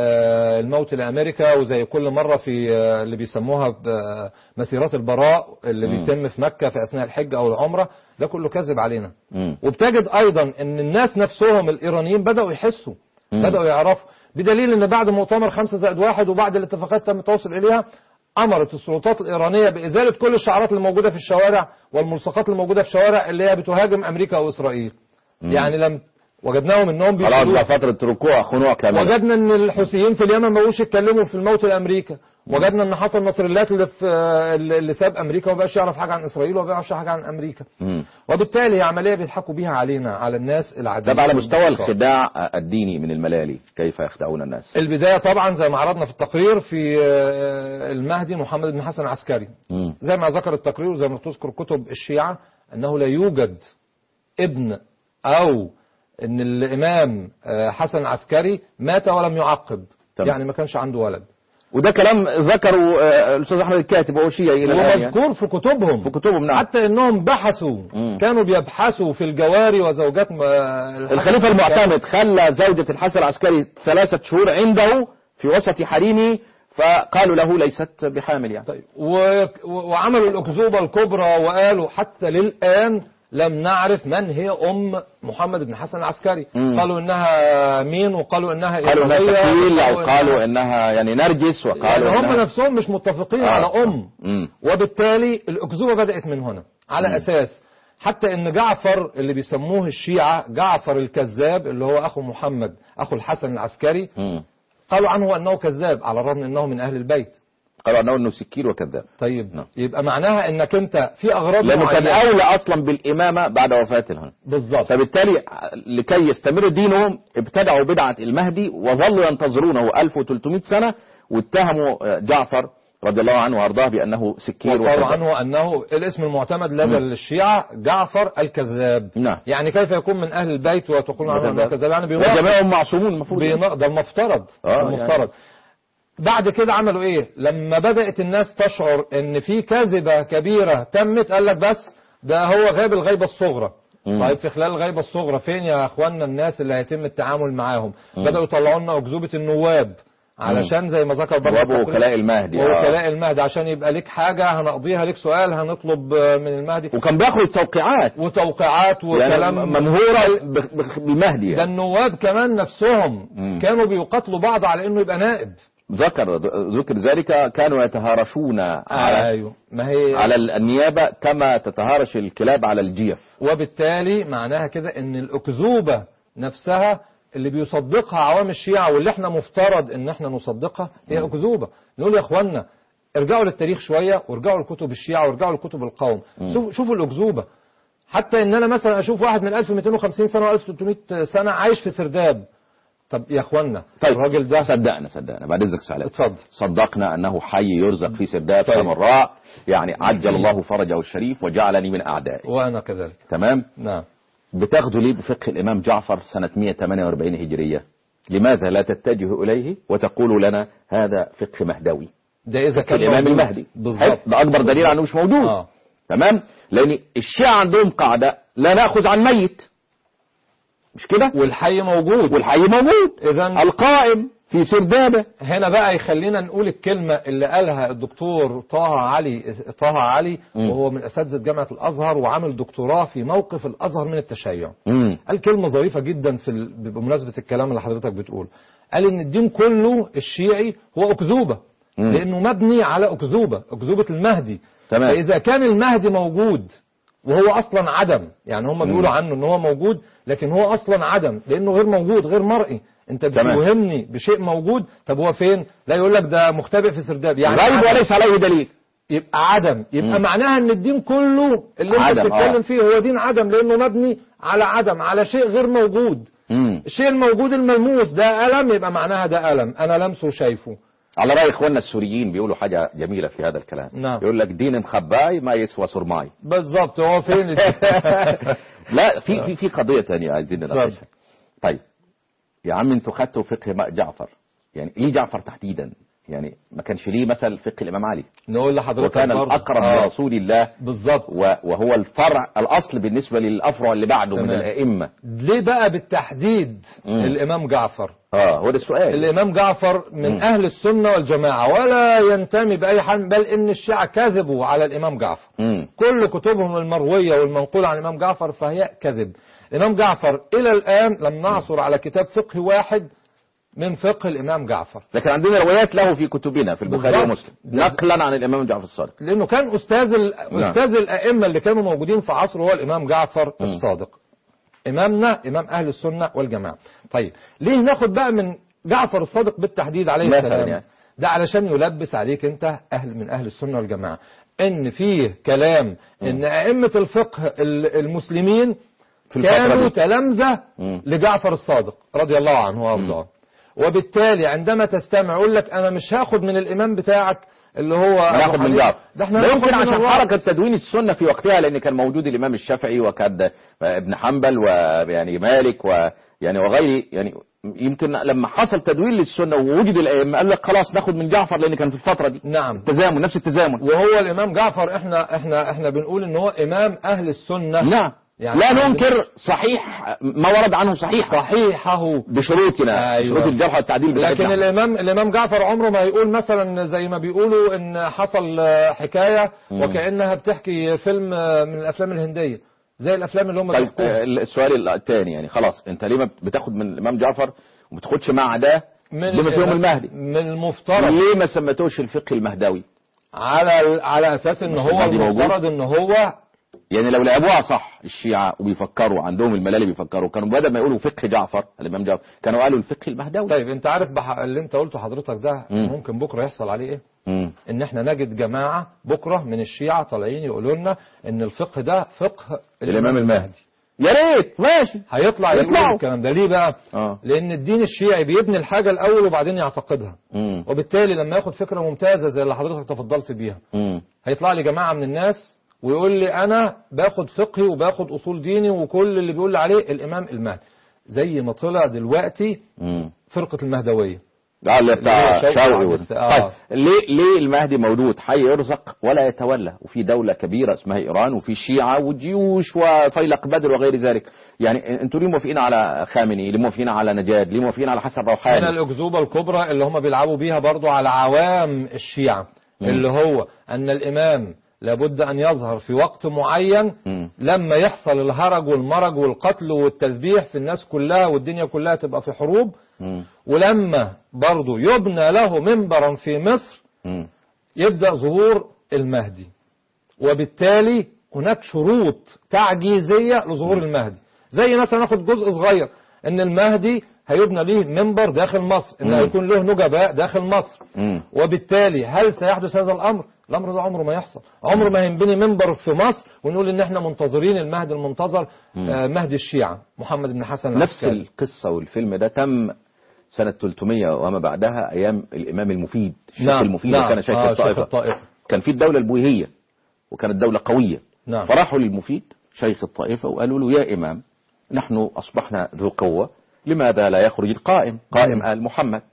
آه الموت لامريكا، وزي كل مرة في آه اللي بيسموها مسيرات البراء اللي م. بيتم في مكة في اثناء الحج او العمرة، ده كله كذب علينا. م. وبتجد ايضا ان الناس نفسهم الايرانيين بدأوا يحسوا، م. بدأوا يعرفوا، بدليل ان بعد مؤتمر خمسة زائد واحد وبعد الاتفاقات تم التوصل اليها، امرت السلطات الايرانيه بازاله كل الشعارات اللي موجوده في الشوارع والملصقات اللي موجوده في الشوارع اللي هي بتهاجم امريكا او اسرائيل. مم. يعني لم وجدناهم انهم خلاص فتره ركوع خنوع كمان. وجدنا ان الحوثيين في اليمن ما بقوش يتكلموا في الموت لامريكا. مم. وجدنا ان حصل نصريات اللي في اللي ساب امريكا وما بقاش يعرف حاجه عن اسرائيل وما بيعرفش حاجه عن امريكا. مم. وبالتالي هي عمليه بيضحكوا بيها علينا على الناس العاديه. طب على مستوى الخداع الديني من الملالي كيف يخدعون الناس؟ البدايه طبعا زي ما عرضنا في التقرير في المهدي محمد بن حسن العسكري. مم. زي ما ذكر التقرير وزي ما تذكر كتب الشيعه انه لا يوجد ابن او ان الامام حسن العسكري مات ولم يعقب. طبعا. يعني ما كانش عنده ولد. وده كلام ذكره الاستاذ احمد الكاتب وهو شيعي الى الان ومذكور في كتبهم في كتبهم نعم. حتى انهم بحثوا مم. كانوا بيبحثوا في الجواري وزوجات الخليفه المعتمد خلى زوجة الحسن العسكري ثلاثة شهور عنده في وسط حريمه فقالوا له ليست بحامل يعني. طيب و... وعملوا الأكذوبة الكبرى وقالوا حتى للآن لم نعرف من هي أم محمد بن حسن العسكري. مم. قالوا إنها مين وقالوا إنها قالوا إنها شكيل وقالوا إنها يعني نرجس وقالوا يعني إنها هم نفسهم مش متفقين آه. على أم. مم. وبالتالي الأكذوبة بدأت من هنا على مم. أساس حتى إن جعفر اللي بيسموه الشيعة جعفر الكذاب اللي هو أخو محمد أخو الحسن العسكري مم. قالوا عنه أنه كذاب على الرغم أنه من أهل البيت. قالوا عنه أنه سكير وكذاب. طيب نعم. يبقى معناها أنك أنت في أغراض لأنه كان أولى أصلا بالإمامة بعد وفاته. بالضبط. فبالتالي لكي يستمر دينهم ابتدعوا بدعة المهدي وظلوا ينتظرونه ألف وثلاثمائة سنة واتهموا جعفر رضي الله عنه وارضاه بأنه سكير وقالوا عنه أنه الاسم المعتمد لدى الشيعة جعفر الكذاب. نعم. يعني كيف يكون من أهل البيت وتقول عنه أنه كذاب؟ يعني جميعهم معصومون المفروض. ده المفترض. آه المفترض. يعني. بعد كده عملوا ايه لما بدأت الناس تشعر ان في كذبة كبيرة تمت قال لك بس ده هو غاب الغيبة الصغرى. مم. طيب في خلال الغيبة الصغرى فين يا اخواننا الناس اللي هيتم التعامل معاهم؟ مم. بدأوا يطلعوا لنا أكذوبة النواب علشان زي ما ذكر برضه وكلاء المهدي وكلاء المهدي عشان يبقى لك حاجة هنقضيها لك سؤال هنطلب من المهدي وكان بياخد توقيعات وتوقيعات وكلام يعني ممهورة بالمهدي يعني. ده النواب كمان نفسهم مم. كانوا بيقاتلوا بعض على انه يبقى نائب. ذكر ذكر ذلك كانوا يتهارشون على أيوه. ما هي على النيابة كما تتهارش الكلاب على الجيف. وبالتالي معناها كده ان الأكذوبة نفسها اللي بيصدقها عوام الشيعة واللي احنا مفترض ان احنا نصدقها هي أكذوبة. نقول يا اخوانا ارجعوا للتاريخ شوية وارجعوا لكتب الشيعة وارجعوا لكتب القوم. شوفوا الأكذوبة. حتى ان انا مثلا اشوف واحد من ألف ومئتين وخمسين سنة و ألف وثلاثمائة سنة عايش في سرداب طب يا اخوانا طيب الراجل ده صدقنا صدقنا بعد اذنك سعلاء، اتفضل. صدقنا انه حي يرزق في سرداب طيب. حمراء، يعني عجل الله فرجه الشريف وجعلني من اعدائي. وانا كذلك. تمام. نعم. بتاخذوا ليه بفقه الامام جعفر سنه مئة وثمانية وأربعين هجريه؟ لماذا لا تتجهوا اليه وتقولوا لنا هذا فقه مهدوي؟ ده اذا كان الامام موجود. المهدي بالظبط. ده اكبر دليل على انه مش موجود. آه. تمام. لان الشيعة عندهم قاعده لا ناخذ عن ميت، مش كده؟ والحي موجود. والحي موجود. اذا القائم في سردابه. هنا بقى يخلينا نقول الكلمة اللي قالها الدكتور طه علي طه علي م. وهو من أساتذة جامعة الأزهر وعامل دكتوراه في موقف الأزهر من التشيع. مم. قال كلمة ظريفة جدا في ال... بمناسبة الكلام اللي حضرتك بتقول. قال إن الدين كله الشيعي هو أكذوبة، مم. لأنه مبني على أكذوبة، أكذوبة المهدي. تمام. فإذا كان المهدي موجود وهو أصلا عدم، يعني هم بيقولوا عنه إن هو موجود لكن هو أصلا عدم لأنه غير موجود غير مرئي. انت بتوهمني بشيء موجود، طب هو فين؟ لا يقول لك ده مختبئ في سرداب، يعني غيب وليس عليه دليل، يبقى عدم، يبقى مم. معناها ان الدين كله اللي انت عدم. بتتكلم آه. فيه هو دين عدم، لانه مبني على عدم، على شيء غير موجود. مم. الشيء الموجود الملموس ده ألم، يبقى معناها ده ألم انا لمسه وشايفه. على رأي اخواننا السوريين بيقولوا حاجة جميلة في هذا الكلام. نعم. يقول لك دين مخباي ما يسوى سرماي. بالظبط. هو فين؟ لا في في في قضية ثانية عايزين نناقشها. طيب يا عم انتوا خدتوا فقه جعفر، يعني ليه جعفر تحديدا؟ يعني ما كانش ليه مثل فقه الامام علي؟ نقول لحضرتك وكان الاقرب آه. لرسول الله بالظبط، وهو الفرع الاصل بالنسبة للافرع اللي بعده تمام. من الائمة. ليه بقى بالتحديد مم. الامام جعفر؟ اه هو ده السؤال. الامام جعفر من مم. اهل السنة والجماعة ولا ينتمي باي حال، بل ان الشيعة كذبوا على الامام جعفر. مم. كل كتبهم المروية والمنقولة عن الامام جعفر فهي كذب. الامام جعفر الى الان لم نعثر على كتاب فقه واحد من فقه الامام جعفر، لكن عندنا روايات له في كتبنا في البخاري بالظبط. ومسلم نقلا عن الامام جعفر الصادق، لانه كان استاذ ال... نعم. استاذ الائمة اللي كانوا موجودين في عصره هو الامام جعفر مم. الصادق، امامنا امام اهل السنة والجماعة. طيب ليه ناخد بقى من جعفر الصادق بالتحديد عليه السلام؟ يعني. ده علشان يلبس عليك انت اهل من اهل السنة والجماعة ان فيه كلام ان ائمة الفقه المسلمين في الفترة كانوا دي. تلامذة مم. لجعفر الصادق رضي الله عنه وارضاه، وبالتالي عندما تستمع يقول لك انا مش هاخد من الامام بتاعك اللي هو ناخد من جعفر. ده احنا لا هناخد يمكن من عشان الرأس. حركة تدوين السنة في وقتها، لأن كان موجود الإمام الشافعي وكان ابن حنبل ويعني مالك ويعني وغيره، يعني يمكن لما حصل تدوين للسنة ووجد الأئمة قال لك خلاص ناخد من جعفر لأن كان في الفترة دي نعم تزامن، نفس التزامن. وهو الامام جعفر احنا احنا احنا بنقول ان هو امام اهل السنة. نعم يعني لا ننكر صحيح ما ورد عنه صحيح صحيحه بشروطنا، أيوة. شروط الجرح والتعديل بتاعتنا. لكن الامام الامام جعفر عمره ما يقول مثلا زي ما بيقولوا ان حصل حكاية مم. وكأنها بتحكي فيلم من الافلام الهندية زي الافلام اللي هم طيب بيحكوها. السؤال الثاني يعني خلاص انت ليه ما بتاخد من الامام جعفر وما بتاخدش مع ده من بما فيهم المهدي؟ من المفترض ليه ما سميتوش الفقه المهدوي؟ على على اساس ان بس هو المهدي موجود. المفترض ان هو يعني لو لعبوها صح الشيعة وبيفكروا عندهم الملالي بيفكروا كانوا بدل ما يقولوا فقه جعفر الامام جعفر كانوا قالوا الفقه المهدوي. طيب انت عارف بح... اللي انت قلته حضرتك ده مم. ممكن بكره يحصل عليه ايه؟ مم. ان احنا نجد جماعة بكره من الشيعة طالعين يقولوا لنا ان الفقه ده فقه الامام المهدي. يا ريت ماشي هيطلع يقول يطلعوا. الكلام ده ليه بقى؟ اه لان الدين الشيعي بيبني الحاجة الاول وبعدين يعتقدها، مم. وبالتالي لما ياخد فكرة ممتازة زي اللي حضرتك تفضلت بيها مم. هيطلع لي جماعة من الناس ويقول لي انا باخد فقهي وباخد اصول ديني وكل اللي بيقول لي عليه الامام المهدي، زي ما طلع دلوقتي مم. فرقة المهدوية. اه اللي بتاع اللي هو شوقي شوقي و... عبد- آه. طيب ليه ليه المهدي موجود حي يرزق ولا يتولى وفي دولة كبيرة اسمها ايران وفي شيعة وجيوش وفيلق بدر وغير ذلك؟ يعني انتوا ليه موافقين على خامنئي؟ ليه موافقين على نجاد؟ ليه موافقين على حسن من روحاني؟ الأكذوبة الكبرى اللي هم بيلعبوا بيها برضو على عوام الشيعة مم. اللي هو أن الإمام لابد أن يظهر في وقت معين مم. لما يحصل الهرج والمرج والقتل والتذبيح في الناس كلها والدنيا كلها تبقى في حروب، مم. ولما برضو يبنى له منبرا في مصر مم. يبدأ ظهور المهدي، وبالتالي هناك شروط تعجيزية لظهور المهدي. زي مثلا ناخد جزء صغير ان المهدي هيبنى ليه منبر داخل مصر، ان مم. هيكون له نجباء داخل مصر، مم. وبالتالي هل سيحدث هذا الامر؟ الامر ده عمره ما يحصل، عمره ما هينبني منبر في مصر ونقول ان احنا منتظرين المهدي المنتظر آه مهدي الشيعة محمد بن حسن نفس العسكري. القصة والفيلم ده تم سنة ثلاثمائة وما بعدها أيام الإمام المفيد الشيخ نعم. المفيد نعم. كان شيخ آه الطائفة. الطائفة كان في الدولة البويهية وكانت دولة قوية. نعم. فراحوا للمفيد شيخ الطائفة وقالوا له يا إمام نحن أصبحنا ذو قوة، لماذا لا يخرج القائم قائم مم. آل محمد؟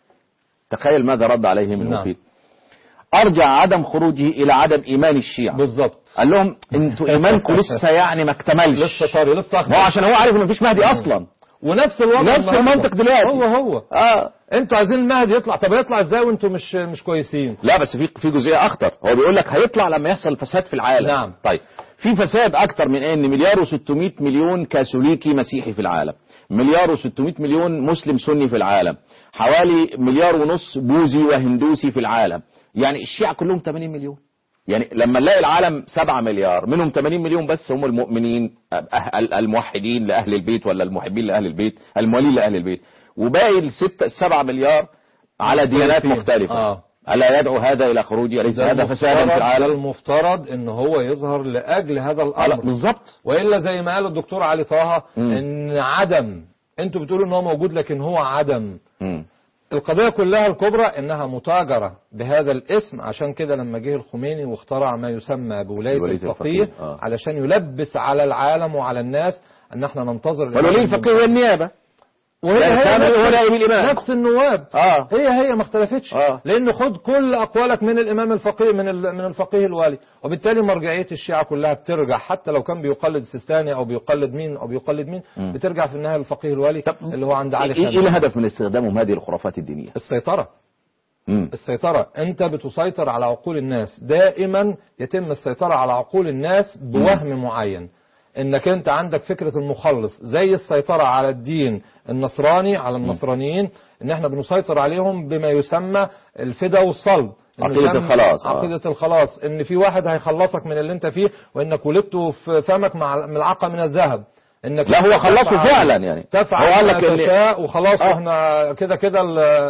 تخيل ماذا رد عليهم المفيد. نعم. أرجع عدم خروجه إلى عدم إيمان الشيعة. بالضبط. قال لهم انتوا إيمانكم لسه يعني ما اكتملش، لسه طاري لسه أخضر. هو عشان هو عارف إن مفيش مهدي أصلا. ونفس الوضع نفس المنطق دلوقتي. هو هو آه. انتوا عايزين المهدي يطلع، طب يطلع ازاي وانتوا مش مش كويسين؟ لا بس في في جزئيه اخطر، هو بيقول لك هيطلع لما يحصل فساد في العالم. نعم. طيب في فساد اكتر من ان مليار وستمائة مليون كاثوليكي مسيحي في العالم، مليار وستمائة مليون مسلم سني في العالم، حوالي مليار ونص بوذي وهندوسي في العالم، يعني الشيعة كلهم ثمانين مليون. يعني لما نلاقي العالم سبعة مليار منهم ثمانين مليون بس هم المؤمنين الموحدين لأهل البيت ولا المحبين لأهل البيت الموالين لأهل البيت، وباقي الستة السبعة مليار على ديانات مختلفة. آه. ألا يدعو هذا إلى خروجه؟ أليس هذا فسادا في العالم؟ المفترض ان هو يظهر لأجل هذا الأمر. بالظبط. وإلا زي ما قال الدكتور علي طه م. ان عدم، انتوا بتقولوا ان هو موجود لكن هو عدم. م. القضية كلها الكبرى انها متاجرة بهذا الاسم، عشان كده لما جه الخميني واخترع ما يسمى بولاية الفقيه آه. علشان يلبس على العالم وعلى الناس ان احنا ننتظر ولي الفقيه والنيابة وهي هي نفس, نفس النواب آه. هي هي ما اختلفتش آه. لان خد كل اقوالك من الامام الفقيه من من الفقيه الوالي، وبالتالي مرجعيه الشيعة كلها بترجع، حتى لو كان بيقلد السيستاني او بيقلد مين او بيقلد مين م. بترجع في النهايه للفقيه الوالي اللي هو عند علي. ايه الهدف من استخدامهم هذه الخرافات الدينيه؟ السيطره. م. السيطره، انت بتسيطر على عقول الناس، دائما يتم السيطره على عقول الناس بوهم م. معين، انك انت عندك فكرة المخلص، زي السيطرة على الدين النصراني على النصرانيين، ان احنا بنسيطر عليهم بما يسمى الفدا والصلب، عقيدة الخلاص. عقيدة آه. الخلاص، ان في واحد هيخلصك من اللي انت فيه، وانك ولدت في فمك مع ملعقة من الذهب، انك لا هو خلصه فعلا يعني تفعل ما تشاء وخلاص. آه. واحنا كده كده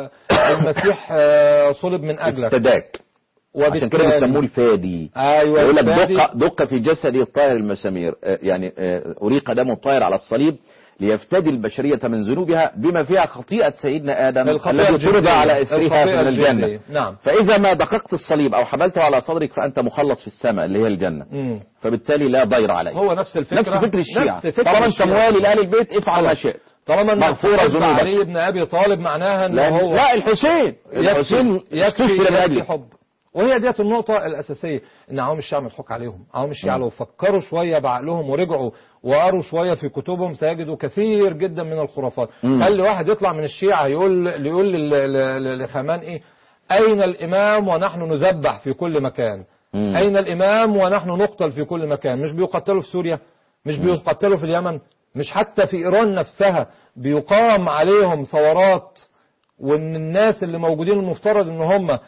المسيح صلب من اجلك، افتداك، عشان كده بيسموه الفادي. ايوه يقول لك دق دق في جسدي الطاهر المسامير، يعني أريق دم الطاهر على الصليب ليفتدي البشرية من ذنوبها بما فيها خطيئة سيدنا آدم التي طرد على إثرها من الجنة. نعم. فإذا ما دققت الصليب أو حملته على صدرك فأنت مخلص في السماء اللي هي الجنة. مم. فبالتالي لا ضير عليك. هو نفس الفكرة، نفس فكر الشيعة. طالما أنت موالي لآل البيت افعل ما شئت، طالما مغفورة ذنوبك. علي بن أبي طالب معناها أنه هو لا الحسين الحسين يكفي لأجل حب. وهي ديت النقطة الأساسية، إن عوام الشيعة مضحوك عليهم. عوام الشيعة لو فكروا شوية بعقلهم ورجعوا وقروا شوية في كتبهم سيجدوا كثير جدا من الخرافات. خلي واحد يطلع من الشيعة يقول يقول لخمان إيه؟ أين الإمام ونحن نذبح في كل مكان؟ مم. أين الإمام ونحن نقتل في كل مكان؟ مش بيقتلوا في سوريا؟ مش بيقتلوا في اليمن؟ مش حتى في إيران نفسها بيقام عليهم ثورات، وإن الناس اللي موجودين المفترض إن هم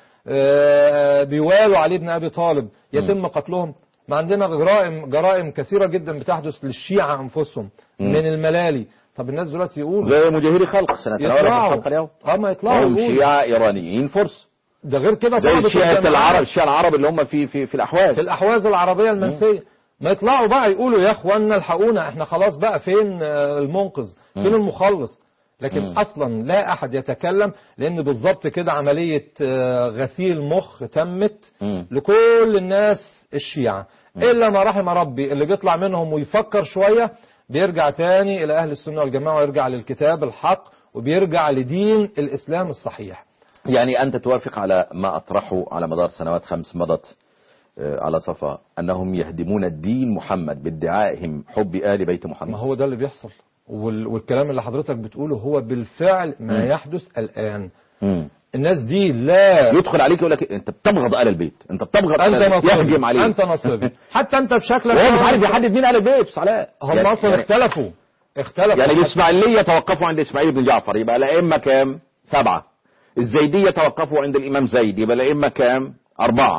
بيوالوا علي بن أبي طالب يتم قتلهم. ما عندنا جرائم جرائم كثيرة جدا بتحدث للشيعة أنفسهم من الملالي. طب الناس دلوقتي يقولوا زي مجاهيري خلق سنة يطلعوا اه ما يطلعوا هم شيعة إيرانيين فرس، ده غير كده زي شيعة العرب الشيعة العرب اللي هم في في في الأحواز في الأحواز العربية المنسية. ما يطلعوا بقى يقولوا يا اخوانا الحقونا، احنا خلاص بقى فين المنقذ، فين المخلص؟ لكن م. اصلا لا احد يتكلم، لان بالظبط كده عملية غسيل مخ تمت م. لكل الناس الشيعة م. الا ما رحم ربي، اللي بيطلع منهم ويفكر شوية بيرجع تاني الى اهل السنة والجماعة، ويرجع للكتاب الحق، وبيرجع لدين الاسلام الصحيح. يعني انت توافق على ما اطرحه على مدار سنوات خمس مضت على صفا، انهم يهدمون الدين محمد بادعائهم حب آل بيت محمد؟ ما هو ده اللي بيحصل، والكلام اللي حضرتك بتقوله هو بالفعل ما م. يحدث الآن. م. الناس دي لا يدخل عليك يقول لك انت بتبغض آل البيت، انت بتبغض آل البيت، يهجم عليك، انت نصيبي حتى انت بشكلك هو مش عارف يحدد مين آل البيت. صلاح هم يعني اصلا يعني اختلفوا اختلفوا يعني الاسماعيليه توقفوا عند اسماعيل بن جعفر، يبقى الائمه كام؟ سبعه. الزيديه توقفوا عند الامام زيد، يبقى الائمه كام؟ اربعه.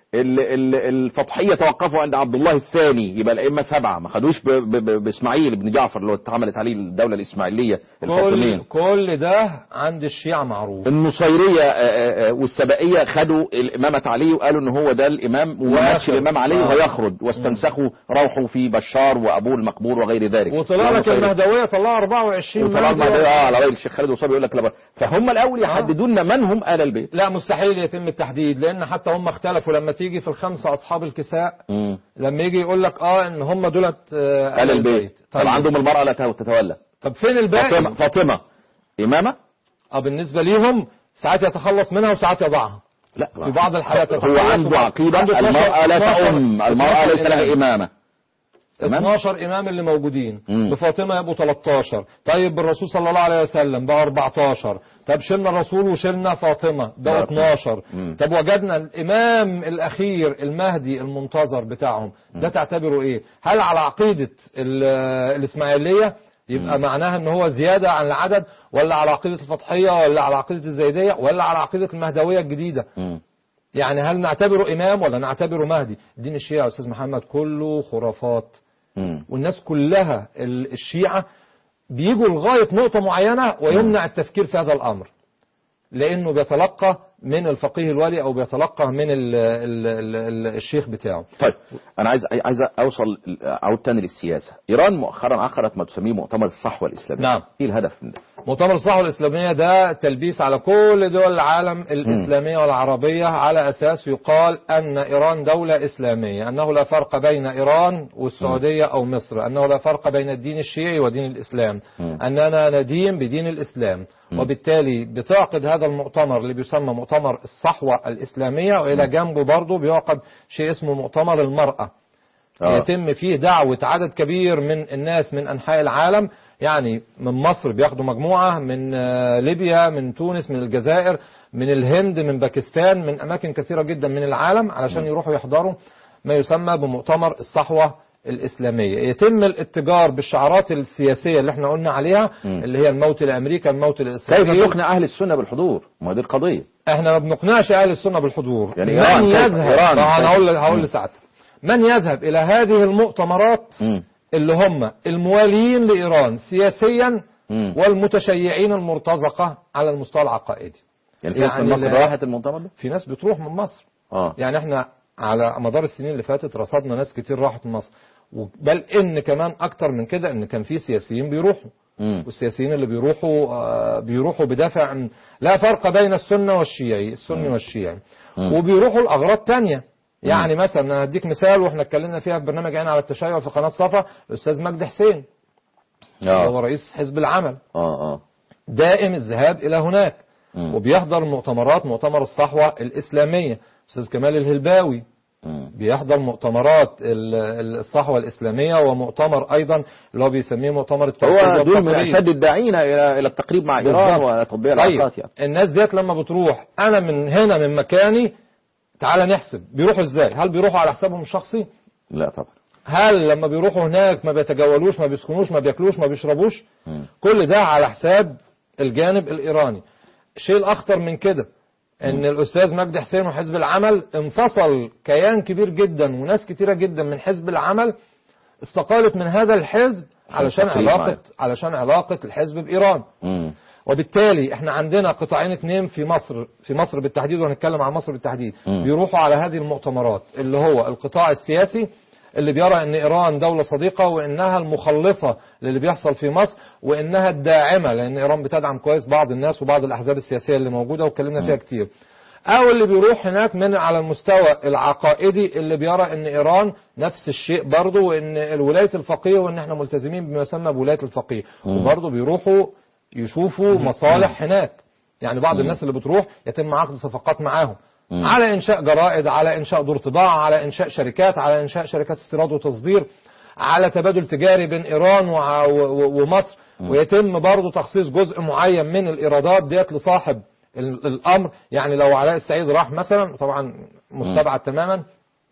ال- ال- الفطحية توقفوا عند عبد الله الثاني، يبقى الأئمة سبعة، ما خدوش ب- ب- بإسماعيل بن جعفر اللي هو اتعملت عليه الدولة الإسماعيلية كل, الفاطميين. كل ده عند الشيعة معروف. النصيرية آه، آه، والسبائية خدوا الإمامة علي وقالوا إن هو ده الإمام، وما ماتش الإمام علي آه. وهيخرج، واستنسخوا روحه في بشار وأبوه المقبور وغير ذلك. وطلع لك والنصيرية. المهدوية طلعوا أربعة وعشرين وطلع مهدي. المهدوية اه على رأي الشيخ خالد وصابي يقول لك لا، فهم الأول يحددوا لنا من هم آل البيت. لا مستحيل يتم التحديد، لأن حتى هم اختلفوا لما تيجي في الخمسة أصحاب الكساء، مم. لما يجي يقول لك اه ان هم دولت آه آل البيت. طب طيب. عندهم المرأة لا تتولى. طب فين الباقي؟ فاطمة, فاطمة إمامة؟ اه بالنسبة ليهم ساعات يتخلص منها وساعات يضعها. لا في بعض الحالات هو عنده عقيدة المرأة لا تأم، المرأة ليس لها إمامة. اتناشر إمام اللي موجودين، مم. بفاطمة يبقوا تلتاشر، طيب بالرسول صلى الله عليه وسلم بقى أربعتاشر، طب شلنا الرسول وشلنا فاطمة بقوا اتناشر، مم. طب وجدنا الإمام الأخير المهدي المنتظر بتاعهم، ده تعتبره إيه؟ هل على عقيدة ال- الإسماعيلية يبقى مم. معناها ان هو زيادة عن العدد، ولا على عقيدة الفطحية، ولا على عقيدة الزيدية، ولا على عقيدة المهدوية الجديدة؟ مم. يعني هل نعتبره إمام ولا نعتبره مهدي؟ دين الشيعة يا أستاذ محمد كله خرافات، مم. والناس كلها ال- الشيعة بيجوا لغاية نقطة معينة ويمنع التفكير في هذا الأمر، لأنه بيتلقى من الفقيه الولي أو بيتلقى من ال ال ال ال الشيخ بتاعه. طيب أنا عايز عايز أوصل أعود تاني للسياسة. إيران مؤخرا عقدت ما تسميه مؤتمر الصحوة الإسلامية. نعم. إيه الهدف من ده؟ مؤتمر الصحوة الإسلامية ده تلبيس على كل دول العالم الإسلامية والعربية، على أساس يقال أن إيران دولة إسلامية، أنه لا فرق بين إيران والسعودية أو مصر، أنه لا فرق بين الدين الشيعي ودين الإسلام، أننا ندين بدين الإسلام. وبالتالي بتعقد هذا المؤتمر اللي بيسمى مؤتمر الصحوة الإسلامية، وإلى جنبه برضه بيعقد شيء اسمه مؤتمر المرأة. آه. يتم فيه دعوة عدد كبير من الناس من أنحاء العالم، يعني من مصر بياخدوا مجموعة، من ليبيا، من تونس، من الجزائر، من الهند، من باكستان، من أماكن كثيرة جدا من العالم، علشان يروحوا يحضروا ما يسمى بمؤتمر الصحوة الإسلامية. يتم الاتجار بالشعارات السياسية اللي احنا قلنا عليها، م. اللي هي الموت لأمريكا، الموت لإسرائيل. كيف تقنع أهل السنة بالحضور؟ ما دي القضية. احنا ما بنقنعش أهل السنة بالحضور. يعني من إيران يذهب، إيران أنا هقول هقول لساعتها، من يذهب إلى هذه المؤتمرات م. اللي هم الموالين لإيران سياسيا م. والمتشيعين المرتزقة على المستوى العقائدي. يعني في يعني من مصر راحت المؤتمر ده؟ في ناس بتروح من مصر. آه. يعني احنا على مدار السنين اللي فاتت رصدنا ناس كتير راحت من مصر، بل ان كمان اكتر من كده ان كان في سياسيين بيروحوا، مم. والسياسيين اللي بيروحوا آه بيروحوا بدافع ان لا فرق بين السنة والشيعي، السني مم. والشيعي، مم. وبيروحوا لأغراض تانية. يعني مم. مثلا هديك مثال، واحنا اتكلمنا فيها في برنامج عين على التشيع في قناة صفا، الأستاذ مجدي حسين آه. هو رئيس حزب العمل، آه آه. دائم الذهاب إلى هناك، مم. وبيحضر مؤتمرات، مؤتمر الصحوة الإسلامية. أستاذ كمال الهلباوي بيحضر مؤتمرات الصحوة الإسلامية، ومؤتمر أيضا اللي هو بيسميه مؤتمر التوحيد. هو دول من أشد الداعين إلى إلى التقريب مع إيران وتطبيق العلاقات. يعني الناس ديت لما بتروح، أنا من هنا من مكاني تعال نحسب بيروحوا إزاي؟ هل بيروحوا على حسابهم الشخصي؟ لا طبعا. هل لما بيروحوا هناك ما بيتجولوش، ما بيسكنوش، ما بياكلوش، ما بيشربوش؟ م. كل ده على حساب الجانب الإيراني. الشيء الأخطر من كده ان الاستاذ مجدي حسين وحزب العمل انفصل كيان كبير جدا، وناس كتيرة جدا من حزب العمل استقالت من هذا الحزب علشان علاقة علشان علاقة الحزب بإيران. مم. وبالتالي احنا عندنا قطاعين اتنين في مصر، في مصر بالتحديد، وهنتكلم عن مصر بالتحديد، مم. بيروحوا على هذه المؤتمرات، اللي هو القطاع السياسي اللي بيرى ان ايران دولة صديقة، وانها المخلصة للي بيحصل في مصر، وانها الداعمة، لان ايران بتدعم كويس بعض الناس وبعض الاحزاب السياسية اللي موجودة واتكلمنا فيها كتير. او اللي بيروح هناك من على المستوى العقائدي، اللي بيرى ان ايران نفس الشيء برضه، وان الولاية الفقيه، وان احنا ملتزمين بما يسمى بولاية الفقيه، وبرضه بيروحوا يشوفوا مصالح هناك. يعني بعض الناس اللي بتروح يتم عقد صفقات معاهم على إنشاء جرائد، على إنشاء دور طباعة، على إنشاء شركات، على إنشاء شركات استيراد وتصدير، على تبادل تجاري بين إيران ومصر، ويتم برضو تخصيص جزء معين من الإيرادات ديت لصاحب الأمر. يعني لو علاء السعيد راح مثلا، طبعا مستبعد تماما،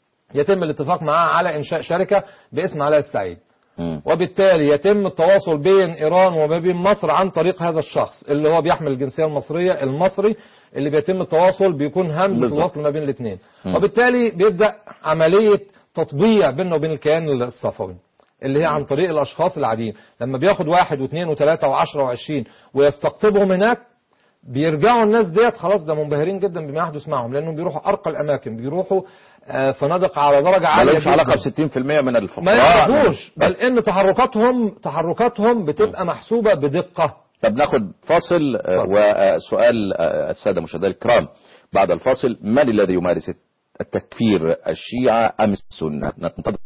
يتم الاتفاق معاه على إنشاء شركة باسم علاء السعيد، وبالتالي يتم التواصل بين إيران وما بين مصر عن طريق هذا الشخص اللي هو بيحمل الجنسية المصرية المصري، اللي بيتم التواصل بيكون همزة بالظبط. الوصل ما بين الاثنين، وبالتالي بيبدأ عملية تطبيع بينه وبين الكيان الصفوي اللي هي عن طريق الأشخاص العاديين. لما بياخد واحد واثنين وثلاثة وعشرة وعشرين ويستقطبهم هناك، بيرجعوا الناس ديت خلاص ده منبهرين جدا بما يحدث معهم، لأنهم بيروحوا أرقى الأماكن، بيروحوا آه، فنادق على درجة عالية مالهمش جدا، علاقة ب ستين في المية من ما الفقراء. يعرفوش، بل إن تحركاتهم تحركاتهم بتبقى محسوبة بدقة. طب ناخد فاصل آه، وسؤال آه، السادة مشاهدينا الكرام بعد الفاصل: من الذي يمارس التكفير، الشيعة أم السنة؟ ننتظر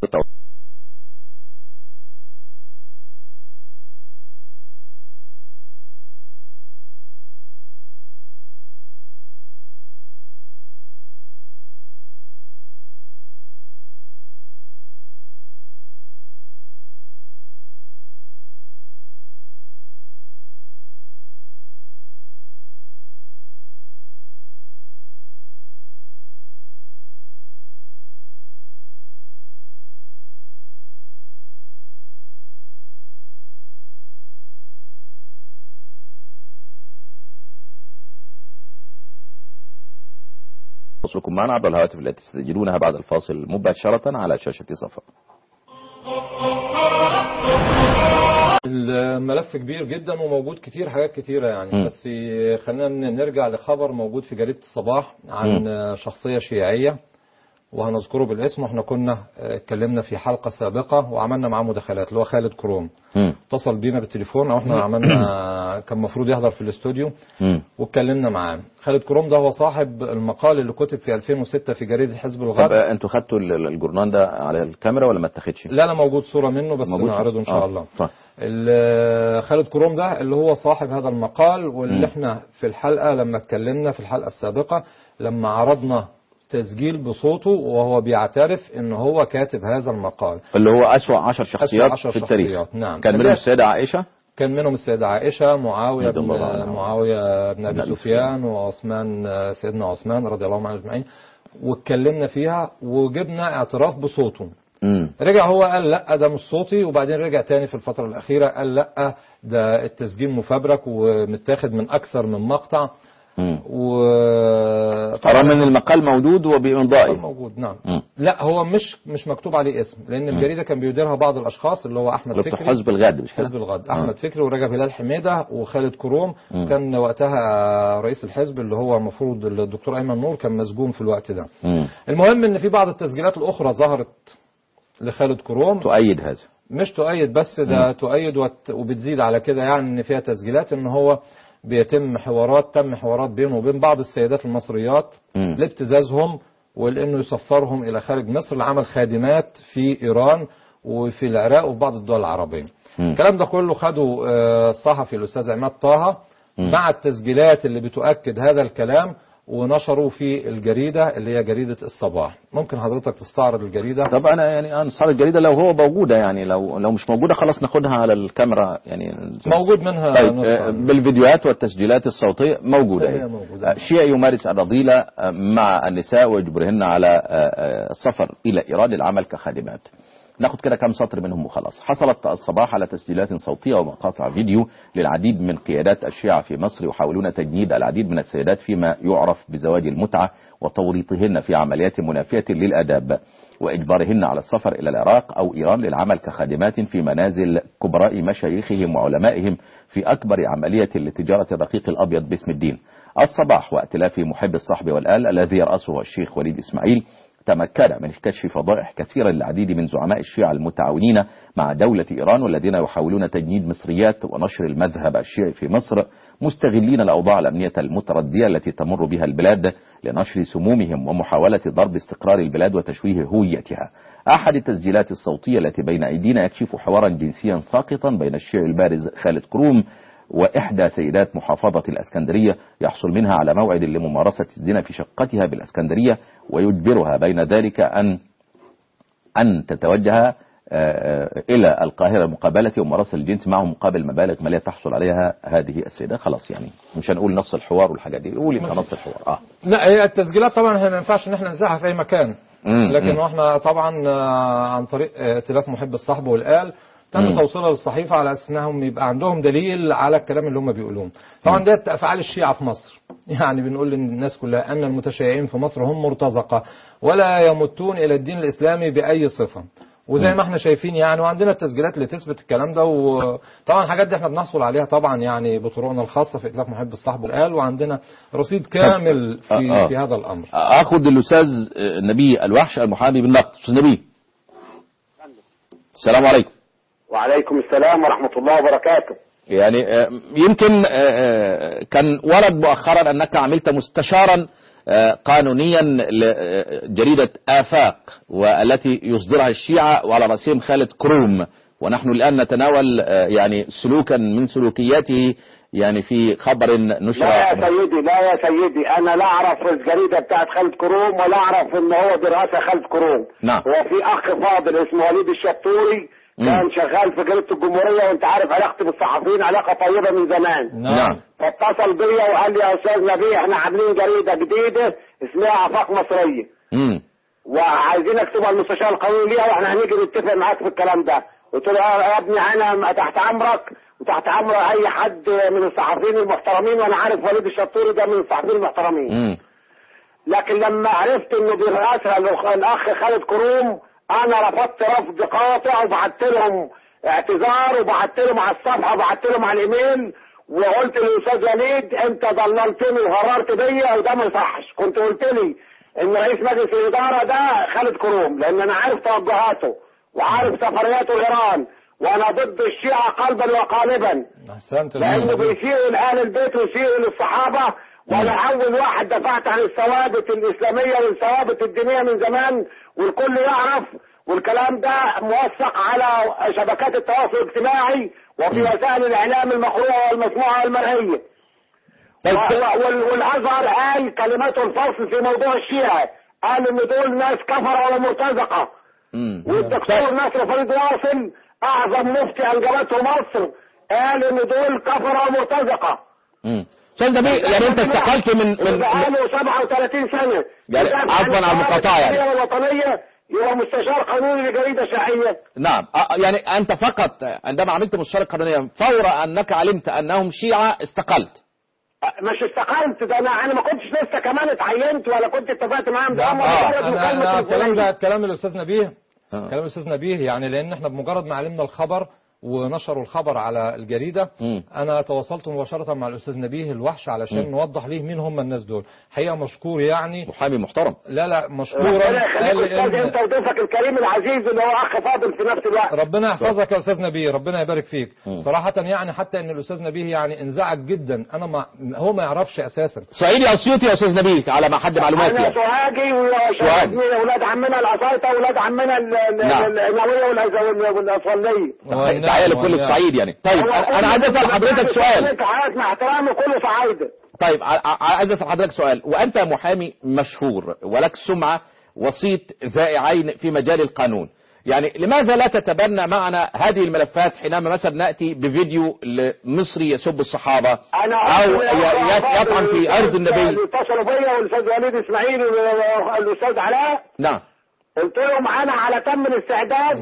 تواصلكم معنا عبر الهواتف التي تسجلونها بعد الفاصل مباشرة على شاشة صفا. الملف كبير جدا وموجود كتير حاجات كتيرة يعني، م. بس خلينا نرجع لخبر موجود في جريدة الصباح عن م. شخصية شيعية وهنذكره بالاسم. واحنا كنا اتكلمنا في حلقة سابقة وعملنا معاه مداخلات، اللي هو خالد كروم. م. اتصل بينا بالتليفون، او احنا عملنا كان المفروض يحضر في الاستوديو واتكلمنا معاه. خالد كروم ده هو صاحب المقال اللي كتب في ألفين وستة في جريدة حزب الغد. طب انتوا خدتوا الجورنال ده على الكاميرا ولا ما اتاخدش؟ لا لا، موجود صورة منه بس نعرضه ان شاء آه. الله. طيب. خالد كروم ده اللي هو صاحب هذا المقال، واللي م. احنا في الحلقة لما اتكلمنا في الحلقة السابقة لما عرضنا تسجيل بصوته وهو بيعترف ان هو كاتب هذا المقال، اللي هو أسوأ عشر شخصيات عشر في التاريخ. شخصيات. نعم. كان منهم السيدة عائشة، كان منهم السيدة عائشة، معاوية بن معاوية بن أبي سفيان، وعثمان سيدنا عثمان رضي الله عنه أجمعين، واتكلمنا فيها وجبنا اعتراف بصوته. مم. رجع هو قال لا ده مش صوتي، وبعدين رجع تاني في الفترة الأخيرة قال لا ده التسجيل مفبرك ومتاخد من أكثر من مقطع. و رغم ان المقال موجود وبإمضائه موجود. نعم. مم. لا هو مش مش مكتوب عليه اسم، لان الجريده كان بيديرها بعض الاشخاص، اللي هو احمد فكري حزب الغد، مش حزب الغد احمد فكري ورجب هلال حميده وخالد كروم. مم. كان وقتها رئيس الحزب اللي هو المفروض الدكتور ايمن نور كان مسجون في الوقت ده. مم. المهم ان في بعض التسجيلات الاخرى ظهرت لخالد كروم تؤيد هذا، مش تؤيد بس ده مم. تؤيد وبتزيد على كده، يعني ان فيها تسجيلات ان هو بيتم حوارات تم حوارات بينه وبين بعض السيدات المصريات م. لابتزازهم ولانه يسفرهم الى خارج مصر لعمل خادمات في ايران وفي العراق وفي بعض الدول العربيه. الكلام ده كله خده الصحفي الاستاذ عماد طه م. مع التسجيلات اللي بتؤكد هذا الكلام، ونشروا في الجريدة اللي هي جريدة الصباح. ممكن حضرتك تستعرض الجريدة؟ طب انا يعني انا استعرض الجريدة لو هو موجودة، يعني لو لو مش موجودة خلاص ناخدها على الكاميرا يعني. موجود منها. طيب بالفيديوهات والتسجيلات الصوتية موجودة. هي موجودة. شيعي يمارس الرذيلة مع النساء ويجبرهن على السفر الى ايران للعمل كخادمات. ناخد كده كام سطر منهم وخلاص. حصلت الصباح على تسجيلات صوتية ومقاطع فيديو للعديد من قيادات الشيعة في مصر يحاولون تجنيد العديد من السيدات فيما يعرف بزواج المتعة وتوريطهن في عمليات منافية للآداب وإجبارهن على السفر إلى العراق أو إيران للعمل كخادمات في منازل كبراء مشايخهم وعلمائهم في أكبر عملية لتجارة الرقيق الأبيض باسم الدين. الصباح وائتلاف محب الصحب والآل الذي يرأسه الشيخ وليد إسماعيل تمكن من كشف فضائح كثيرة للعديد من زعماء الشيعة المتعاونين مع دولة إيران والذين يحاولون تجنيد مصريات ونشر المذهب الشيعي في مصر، مستغلين الأوضاع الأمنية المتردية التي تمر بها البلاد لنشر سمومهم ومحاولة ضرب استقرار البلاد وتشويه هويتها. أحد التسجيلات الصوتية التي بين أيدينا يكشف حوارا جنسيا ساقطا بين الشيعي البارز خالد كروم وإحدى سيدات محافظة الأسكندرية يحصل منها على موعد لممارسة الزنا في شقتها بالأسكندرية، ويجبرها بين ذلك أن أن تتوجه إلى القاهرة مقابلة وممارسة الجنس معه مقابل مبالغ مالية تحصل عليها هذه السيدة. خلاص يعني مش هنقول نص الحوار والحاجات دي، قولي نص الحوار. آه. لا هي التسجيلات طبعا ما ينفعش ان احنا ننزعها في اي مكان، لكن احنا طبعا عن طريق ائتلاف محب الصحب والآل تم توصيلها للصحيفة على أساس أنهم يبقى عندهم دليل على الكلام اللي هم بيقولوه. طبعا ده أفعال الشيعة في مصر، يعني بنقول للناس كلها أن المتشيعين في مصر هم مرتزقة ولا يمتون إلى الدين الإسلامي بأي صفة، وزي ما احنا شايفين يعني، وعندنا التسجيلات اللي تثبت الكلام ده. وطبعا الحاجات دي احنا بنحصل عليها طبعا يعني بطرقنا الخاصة في إتلاف محب الصحب والآل، وعندنا رصيد كامل في آه آه. في هذا الأمر. أخذ الأستاذ نبيه الوحش المحامي بالنقد. أستاذ نبيه، السلام عليكم. وعليكم السلام ورحمة الله وبركاته. يعني يمكن كان ورد مؤخرا أنك عملت مستشارا قانونيا لجريدة آفاق والتي يصدرها الشيعة وعلى رأسهم خالد كروم، ونحن الآن نتناول يعني سلوكا من سلوكياته يعني في خبر نشر. لا يا سيدي، لا يا سيدي، أنا لا أعرف الجريدة بتاعت خالد كروم ولا أعرف إن هو دراسة خالد كروم. نعم. هو في أخ فاضل اسمه وليد الشطوري كان شغال في جريدة الجمهورية، وانت عارف علاقتي بالصحفيين علاقة طيبة من زمان. نعم. فاتصل بيا وقال لي يا استاذ نبيه احنا عاملين جريدة جديدة اسمها آفاق مصرية. امم وعايزين اكتبها المستشار القانوني ليها واحنا هنيجي نتفق معاك في الكلام ده. قلت له يا ابني انا تحت امرك وتحت امر اي حد من الصحفيين المحترمين، وانا عارف وليد الشطوري ده من الصحفيين المحترمين. امم لكن لما عرفت انه بيرأسها الاخ خالد كروم انا رفضت رفض قاطع، وبعت لهم اعتذار وبعت لهم على الصفحه وبعت لهم على الايميل، وقلت للاستاذ وليد انت ضللتني وغررت بيا وده ما يصحش. كنت قلت لي ان رئيس مجلس الاداره ده خالد كروم، لان انا عارف توجهاته وعارف سفرياته لايران، وانا ضد الشيعه قلبا وقالبا لانه بيسيئوا لاهل البيت ويسيئوا للصحابه. وانا اول واحد دفعت عن الثوابت الاسلاميه والثوابت الدينيه من زمان، والكل يعرف، والكلام ده موثق على شبكات التواصل الاجتماعي وفي وسائل الاعلام المقروءه والمسموعه والمرئيه. والازهر قال كلمته الفصل في موضوع الشيعه، قال ان دول ناس كفره ومرتزقه. والدكتور نصر فريد واصل اعظم مفتي انجبته مصر قال ان دول كفره ومرتزقه. استاذ نبيه، يعني انت استقلت من من بقاله سبعة وثلاثين سنة يعني عفوا على المقاطعه يعني الوطنيه يبقى مستشار قانوني لجريده شيعيه. نعم، يعني انت فقط عندما عملت مستشار قانونيا فور انك علمت انهم شيعه استقلت؟ مش استقلت، ده انا انا ما كنتش لسه كمان اتعينت ولا كنت اتفقت معاهم. ده انا الكلام ده كلام الاستاذ نبيه، كلام الاستاذ نبيه يعني، لان احنا بمجرد ما علمنا الخبر ونشروا الخبر على الجريدة م. أنا تواصلت مباشرة مع الأستاذ نبيه الوحش علشان م. نوضح ليه مين هم الناس دول. حقيقة مشكور يعني، محامي محترم. لا لا مشكورا. ربنا يخليك أستاذ أنت وضيفك الكريم العزيز اللي هو أخ فاضل في نفس الوقت. ربنا يحفظك يا أستاذ نبيه، ربنا يبارك فيك. م. صراحة يعني حتى إن الأستاذ نبيه يعني انزعج جدا، أنا ما هو ما يعرفش أساسا. صعيدي أسيوطي يا أستاذ نبيه على ما حد معلوماتي. أنا سوهاجي وأولاد عمنا العصايطة وأولاد عمنا النووية والأصلية. تحية لكل الصعيد يعني. طيب انا عايز اسال حضرتك سؤال. مع احترامي كله صعيد. طيب عايز اسال حضرتك سؤال، وانت محامي مشهور ولك سمعه وسيط ذائع عين في مجال القانون، يعني لماذا لا تتبنى معنا هذه الملفات حينما مثلا ناتي بفيديو لمصري يسب الصحابه او يطعن في ارض النبي؟ اتصلوا بيا والاستاذ وليد اسماعيل والاستاذ علاء. نعم. قلت لهم انا على تم الاستعداد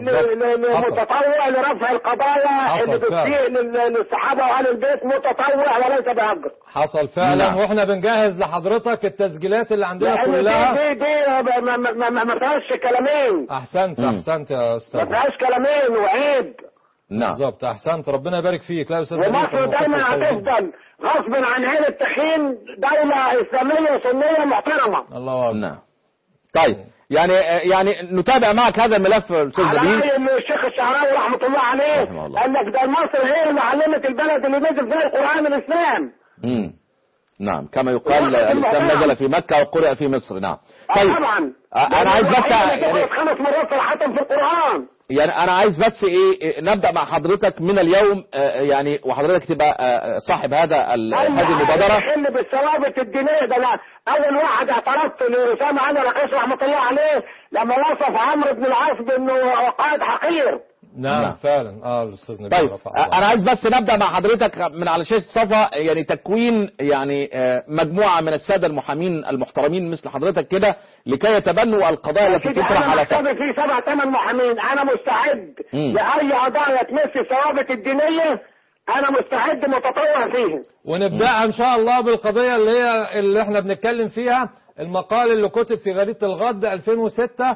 لمتطوع لرفع القضايا اللي بتسيء للصحابه واهل البيت، متطوع وليس باجر. حصل فعلا. نعم. واحنا بنجهز لحضرتك التسجيلات اللي عندنا كلها. دي دي دي ما, ما, ما, ما فيهاش كلامين. احسنت احسنت يا استاذ. ما فيهاش كلامين وعيب. نعم بالظبط، احسنت، ربنا يبارك فيك. لا يا استاذ، ومصر دايما هتفضل غصب عن عين التخين دوله اسلاميه سنيه محترمه. الله اكبر. نعم. طيب يعني يعني نتابع معك هذا الملف استاذ نبيه. على ان الشيخ الشعراوي رحمه الله عليه قال لك ده مصر هي اللي علمت البلد اللي نزل فيها القران الاسلام. امم نعم، كما يقال الاسلام نزل في مكه وقرأ في مصر. نعم. طيب طبعا انا عايز بس يعني خمس مرات صراحه في القران. يعني انا عايز بس ايه نبدا مع حضرتك من اليوم يعني، وحضرتك تبقى صاحب هذا هذه المبادره. حل بالثوابت الدينيه ده. لا اول واحد اعترضت لاسامه انا القيس رحمه الله عليه لما وصف عمرو بن العاص بانه قائد حقير. نعم, نعم. فعلا اه الاستاذ نبيل طيب رفع انا عايز بس نبدا مع حضرتك من على شاشه صفا، يعني تكوين يعني مجموعه من الساده المحامين المحترمين مثل حضرتك كده لكي يتبنوا القضايا التي تطرح على صفا. انا في سبع ثمان محامين، انا مستعد م. لاي قضايا تمس الثوابت الدينيه، انا مستعد متطوع فيها. ونبدأها ان شاء الله بالقضية اللي هي اللي احنا بنتكلم فيها، المقال اللي كتب في جريدة الغد ألفين وستة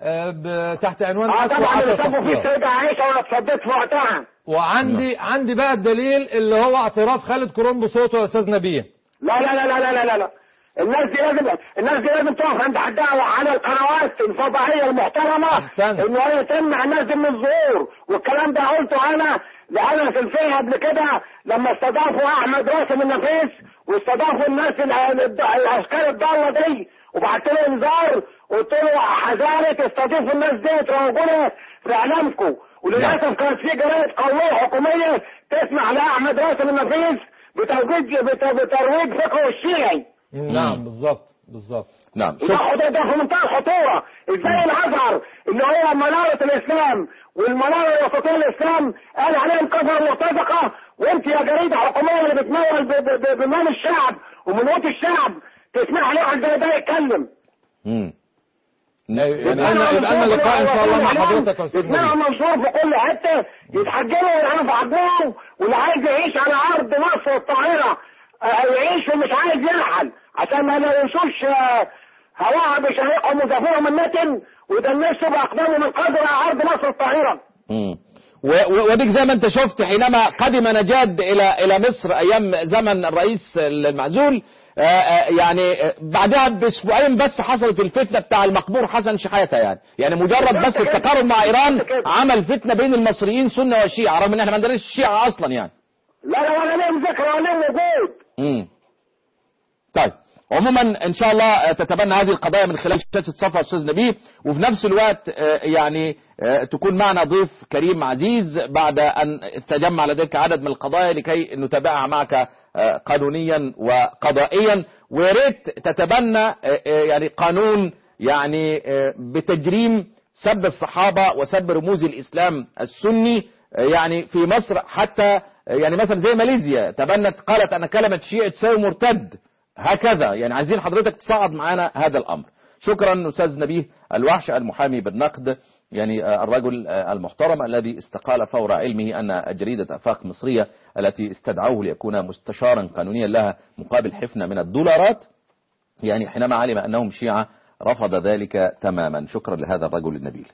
تحت عنوان اه طبعا اللي سابوا فيه السيدة عائشة وانا اتصديت في وقتها. وعندي م. عندي بقى الدليل اللي هو اعتراف خالد كروم بصوته يا استاذ نبيه. لا لا لا لا لا لا لا الناس دي لازم الناس دي لازم تقف عند حدها وعلى القنوات الفضائيه المحترمه انه هي تمنع الناس دي من الظهور، والكلام ده قلته انا لأنا في الفيلم قبل كده لما استضافوا احمد راسم النفيس واستضافوا الناس العسكري الضاله دي، وبعت له انذار قلت له حذاري تستضيفوا الناس دي وتروجوا في اعلامكم، وللاسف كانت في جرائد قويه حكوميه تسمح لاحمد راسم النفيس بترويج بترويج فكره الشيعي. نعم بالظبط بالظبط. نعم ده ده في منتهى الخطوره. ازاي الازهر اللي هو مناره الاسلام والمناره الوسطيه الاسلام قال عليهم كفر مرتزقه، وانت يا جريده حكوميه اللي بتنور بمال الشعب ومنوط الشعب تسمح له واحد زي ده يتكلم؟ امم يعني يبقى لنا لقاء ان شاء الله مع حضرتك يا استاذ نبيل. يتمنعوا منصور في كل حته، يتحجموا ويلعنوا في عجلهم، واللي عايز يعيش على ارض مصر الطاهره يعيش ومش عايز يرحل عشان ما ينسوش هواها بشهيقهم وزفورهم النتن ويدنسوا باقدامهم من قدر ارض مصر الطاهره. امم وديك زي ما انت شفت حينما قدم نجاد الى الى مصر ايام زمن الرئيس المعزول، يعني بعدها باسبوعين بس حصلت الفتنه بتاع المقبور حسن شحاته، يعني يعني مجرد بس التقارب مع ايران عمل فتنه بين المصريين سنه وشيعه، رغم ان احنا ما عندناش الشيعه اصلا يعني. لا لا ولا لهم ذكر ولا لهم وجود. امم طيب عموما ان شاء الله تتبنى هذه القضايا من خلال شاشه صفا استاذ نبيه، وفي نفس الوقت يعني تكون معنا ضيف كريم عزيز بعد ان تجمع لديك عدد من القضايا لكي نتابعها معك قانونيا وقضائيا، ويا ريت تتبنى يعني قانون يعني بتجريم سب الصحابه وسب رموز الاسلام السني يعني في مصر، حتى يعني مثلا زي ماليزيا تبنت قالت ان كلمه شيعي تساوي مرتد، هكذا يعني عايزين حضرتك تصعد معنا هذا الامر. شكرا استاذ نبيه الوحش المحامي بالنقد، يعني الرجل المحترم الذي استقال فور علمه ان جريده افاق مصريه التي استدعوه ليكون مستشارا قانونيا لها مقابل حفنه من الدولارات، يعني حينما علم انهم شيعه رفض ذلك تماما. شكرا لهذا الرجل النبيل.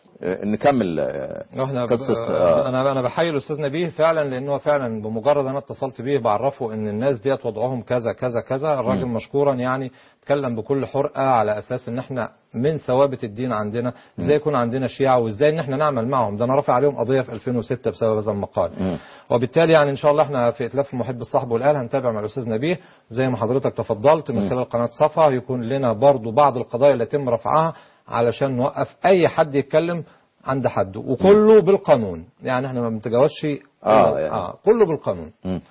نكمل قصة. انا انا بحيي الاستاذ نبيه فعلا، لانه فعلا بمجرد انا اتصلت بيه بعرفه ان الناس ديت وضعهم كذا كذا كذا، الراجل م. مشكورا يعني اتكلم بكل حرقه على اساس ان احنا من ثوابت الدين عندنا ازاي يكون عندنا شيعه وازاي ان احنا نعمل معهم. ده انا رافع عليهم قضيه في ألفين وستة بسبب هذا المقال. م. وبالتالي يعني ان شاء الله احنا في ائتلاف محب الصحب والآل هنتابع مع الاستاذ نبيه زي ما حضرتك تفضلت من خلال قناه صفا، يكون لنا برضو بعض القضايا اللي يتم رفعها علشان نوقف اي حد يتكلم عند حد، وكله بالقانون، يعني احنا ما بنتجاوزش اه, يعني. اه كله بالقانون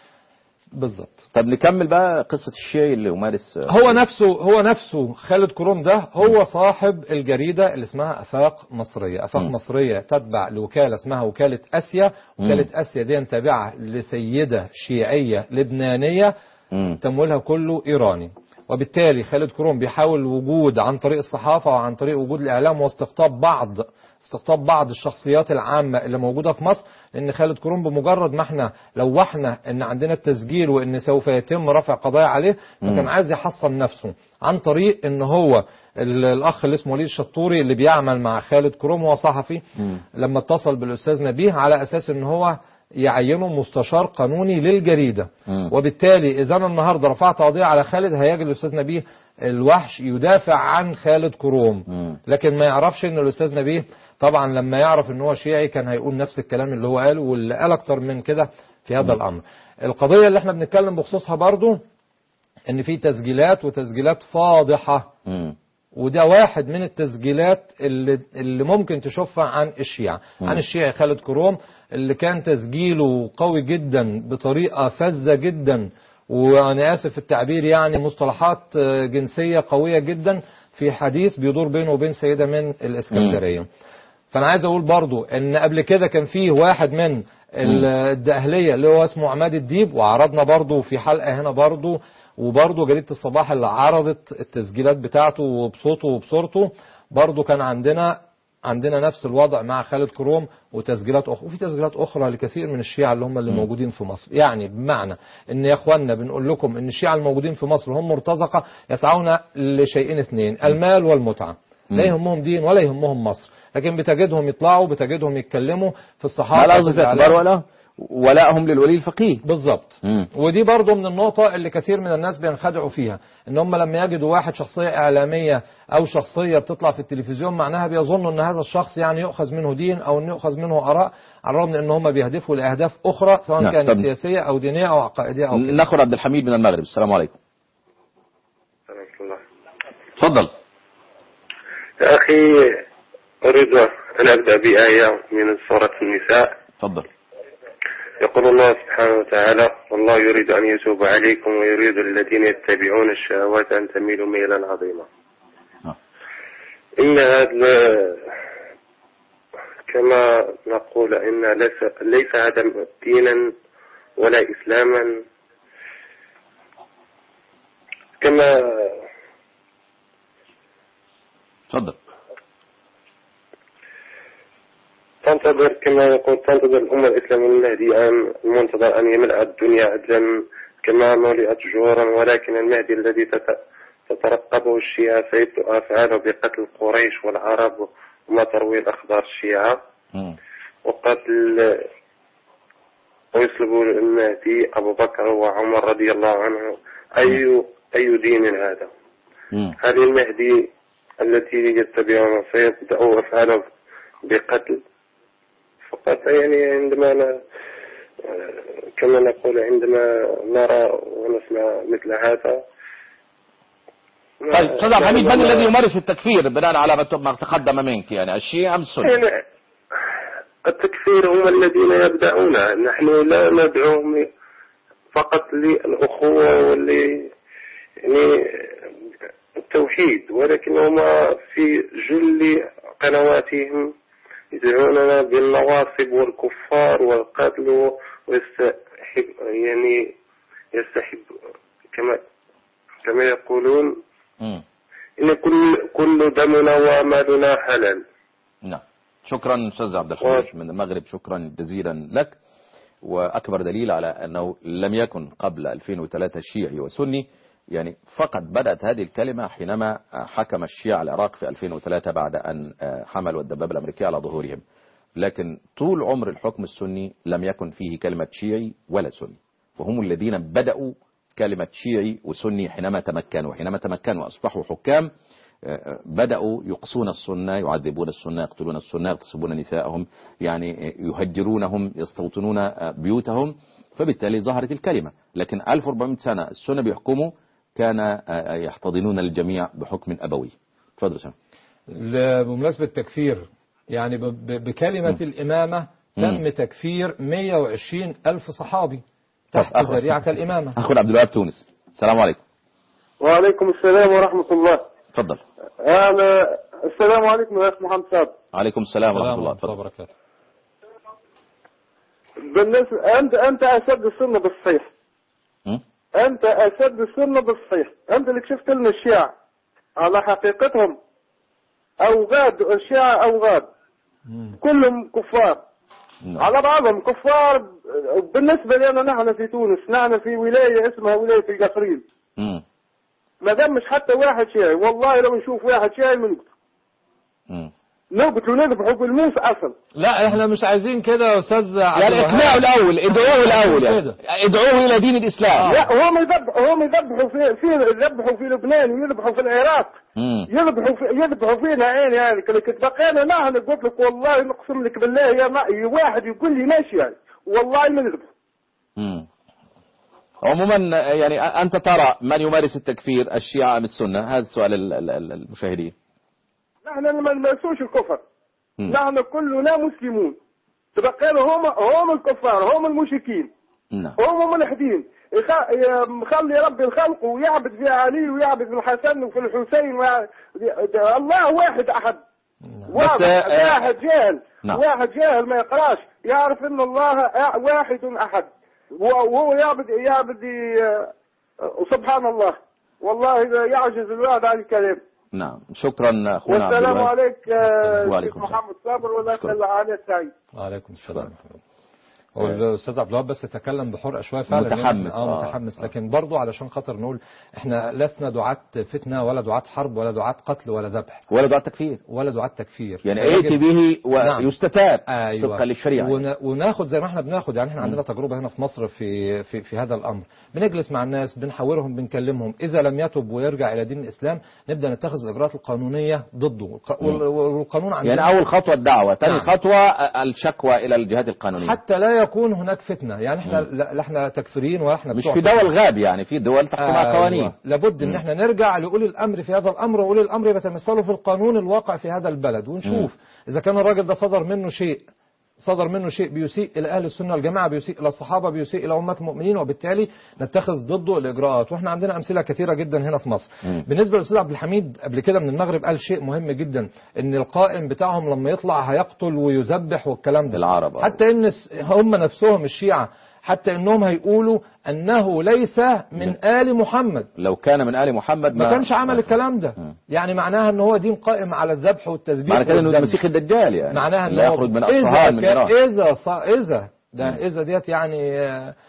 بالظبط. طب نكمل بقى قصة الشيعي اللي يمارس. هو نفسه هو نفسه خالد كروم ده هو صاحب الجريدة اللي اسمها افاق مصرية. افاق م. مصرية تتبع لوكالة اسمها وكالة اسيا. وكالة م. اسيا دي تابعة لسيدة شيعية لبنانية م. تمويلها كله ايراني، وبالتالي خالد كروم بيحاول وجود عن طريق الصحافة وعن طريق وجود الاعلام واستقطاب بعض استقطاب بعض الشخصيات العامة اللي موجودة في مصر، لأن خالد كروم بمجرد ما احنا لوحنا ان عندنا التسجيل وان سوف يتم رفع قضايا عليه، فكان عايز يحصن نفسه عن طريق ان هو الاخ اللي اسمه وليد الشطوري اللي بيعمل مع خالد كروم وهو صحفي، لما اتصل بالاستاذ نبيه على اساس ان هو يعينه مستشار قانوني للجريدة. م. وبالتالي اذا انا النهارده رفعت قضية على خالد هيجي الاستاذ نبيه الوحش يدافع عن خالد كروم، م. لكن ما يعرفش ان الاستاذ نبيه طبعا لما يعرف ان هو شيعي كان هيقول نفس الكلام اللي هو قاله واللي قال اكتر من كده في هذا م. الامر. القضية اللي احنا بنتكلم بخصوصها برضو ان في تسجيلات وتسجيلات فاضحة، م. وده واحد من التسجيلات اللي, اللي ممكن تشوفها عن الشيعة، م. عن الشيعي خالد كروم، اللي كان تسجيله قوي جدا بطريقة فذة جدا، وانا اسف في التعبير يعني مصطلحات جنسية قوية جدا في حديث بيدور بينه وبين سيدة من الاسكندرية. فانا عايز اقول برضو ان قبل كده كان فيه واحد من الدقهلية اللي هو اسمه عماد الديب، وعرضنا برضو في حلقة هنا برضو، وبرضو جريدة الصباح اللي عرضت التسجيلات بتاعته وبصوته وبصورته. برضو كان عندنا عندنا نفس الوضع مع خالد كروم وتسجيلات أخرى، وفي تسجيلات أخرى لكثير من الشيعة اللي هم اللي م. موجودين في مصر. يعني بمعنى ان يا اخواننا بنقول لكم ان الشيعة الموجودين في مصر هم مرتزقة يسعون لشيئين اثنين، المال والمتعة. لا يهمهم دين ولا يهمهم مصر، لكن بتجدهم يطلعوا، بتجدهم يتكلموا في الصحافة، لا قصدك اعتبار ولا ولاءهم للولي الفقيه. بالظبط. ودي برضو من النقطة اللي كثير من الناس بينخدعوا فيها، ان هم لما يجدوا واحد شخصية اعلامية او شخصية بتطلع في التلفزيون معناها بيظنوا ان هذا الشخص يعني يؤخذ منه دين او ان يؤخذ منه اراء، على الرغم من ان هم بيهدفوا لاهداف اخرى سواء نعم. كانت سياسية او دينية او عقائدية او كده. ناخد عبد الحميد من المغرب. السلام عليكم. تفضل. يا أخي أريد أن أبدأ بآية من سورة النساء. تفضل. يقول الله سبحانه وتعالى: والله يريد أن يتوب عليكم ويريد الذين يتبعون الشهوات أن تميلوا ميلا عظيما. آه. إن هذا كما نقول إن ليس, ليس هذا دينا ولا إسلاما، كما تفضل. تنتظر كما يقول تنتظر الأمة الإسلامية المهدي أن المنتظر أن يملأ الدنيا عدلا كما ملئت جورا، ولكن المهدي الذي تترقبه الشيعة سيبدأ أفعاله بقتل قريش والعرب وما تروي الأخبار الشيعة، وقتل ويسلب المهدي أبو بكر وعمر رضي الله عنه. أي أي دين هذا؟ هل المهدي التي يتبعون سيبدأ أفعاله بقتل فقط؟ يعني عندما ن... كما نقول عندما نرى ونسمع مثل هذا. طيب أستاذ عبد الحميد، من الذي يمارس التكفير بناء على ما تقدم منك؟ يعني الشيعة أم السنة؟ يعني التكفير هم الذين يبدأونه، نحن لا ندعوهم فقط للأخوة واللي يعني التوحيد، ولكنهم في جل قنواتهم يدعوننا بالنواصب والكفار والقتل ويستحب يعني يستحب كما كما يقولون م. إن كل كل دمنا ومالنا حلال. نعم. شكرا أستاذ عبد الحميد من المغرب، شكرا جزيلا لك. وأكبر دليل على أنه لم يكن قبل ألفين وثلاثة شيعي وسني، يعني فقط بدأت هذه الكلمة حينما حكم الشيعة العراق في ألفين وثلاثة بعد أن حملوا الدبابة الأمريكية على ظهورهم. لكن طول عمر الحكم السني لم يكن فيه كلمة شيعي ولا سني، فهم الذين بدأوا كلمة شيعي وسني حينما تمكنوا حينما تمكنوا وأصبحوا حكام. بدأوا يقصون السنة، يعذبون السنة، يقتلون السنة، يغتصبون نساءهم، يعني يهجرونهم، يستوطنون بيوتهم، فبالتالي ظهرت الكلمة. لكن ألف وأربعمائة سنة السنة بيحكموا كان يحتضنون الجميع بحكم أبوي. تفضل سنة. بمناسبة التكفير، يعني بكلمة م. الإمامة تم م. تكفير مئة وعشرين ألف صحابي تحت ذريعة الإمامة. أخونا عبد الوهاب تونس. السلام عليكم. وعليكم السلام ورحمة الله. تفضل. أنا السلام عليكم يا أخي محمد صاد. عليكم السلام ورحمة الله وبركاته. بالنسبة أنت أنت أشد السنة بالصحيح. م? أنت أشد السنة بالصحيح. أنت اللي شفت لنا الشيعة على حقيقتهم أوغاد، الشيعة أوغاد كلهم كفار م. على بعضهم كفار. بالنسبة لنا نحن في تونس، نحن في ولاية اسمها ولاية القصرين، ما دام مش حتى واحد شيعي، والله لو نشوف واحد شيعي بنقتله نقتله نذبحه بالموس أصل. لا احنا مش عايزين كده يا استاذ. يعني اقنعوا الاول، ادعوه الاول، يعني ادعوه الى دين الاسلام. لا هم يذبحوا هم يذبحوا في في يذبحوا في لبنان ويذبحوا في العراق، يذبحوا في يذبحوا فينا عين. يعني كنت بقينا نحن قلت لك والله نقسم لك بالله يا ما واحد يقول لي ماشي يعني والله ما نذبح. امم عموما يعني انت ترى من يمارس التكفير الشيعة ام السنة؟ هذا السؤال المشاهدين. نحن ما نمارسوش الكفر، نحن كلنا مسلمون. تبقينا هم هم الكفار، هم المشركين، هم ملحدين. مخلي ربي الخلق ويعبد في علي ويعبد في الحسن وفي الحسين و... الله واحد احد بس آه واحد جاهل نعم. واحد جاهل ما يقراش يعرف ان الله واحد احد وهو يعبد يعبد سبحان الله. والله يعجز الواحد عن الكلام. نعم شكرا اخونا. والسلام عليك وعليكم محمد صابر ولا خلى عليه سعيد. وعليكم السلام. هو الاستاذ عبد الوهاب بس تكلم بحرقه شويه فعلا متحمس اه متحمس آه. لكن برضه علشان خاطر نقول احنا لسنا دعاة فتنه ولا دعاة حرب ولا دعاة قتل ولا ذبح ولا دعاة تكفير ولا دعاة تكفير يعني ايتي به ويستتاب أيوة. طبقا للشريعه ون... وناخد زي ما احنا بناخد يعني احنا عندنا تجربه هنا في مصر في في في هذا الامر. بنجلس مع الناس بنحاورهم بنكلمهم اذا لم يتب ويرجع الى دين الاسلام نبدا نتخذ الاجراءات القانونيه ضده والقانون عندنا يعني اول خطوه الدعوه ثاني نعم. خطوه الشكوى الى الجهات القانونيه حتى لا يكون هناك فتنه. يعني احنا لا احنا تكفيرين ولا احنا مش في دول غاب يعني في دول تحكمها آه قوانين. لابد ان احنا نرجع لاولي الامر في هذا الامر واولي الامر يتمثلوا في القانون الواقع في هذا البلد ونشوف م. اذا كان الراجل ده صدر منه شيء صدر منه شيء بيسيء الى اهل السنه والجماعه بيسيء الى الصحابه بيسيء الى امه المؤمنين وبالتالي نتخذ ضده الاجراءات. واحنا عندنا امثله كثيره جدا هنا في مصر. م. بالنسبه للاستاذ عبد الحميد قبل كده من المغرب قال شيء مهم جدا ان القائم بتاعهم لما يطلع هيقتل ويذبح والكلام ده العرب حتى ان هم نفسهم الشيعه حتى انهم هيقولوا انه ليس من آل محمد. لو كان من آل محمد ما, ما كانش عمل الكلام ده. يعني معناها ان هو دين قائم على الذبح والتذبيح. معنى كده انه المسيح الدجال يعني معناها لا يخرج من اصفهان من اذا اذا اذا ده اذا ديت يعني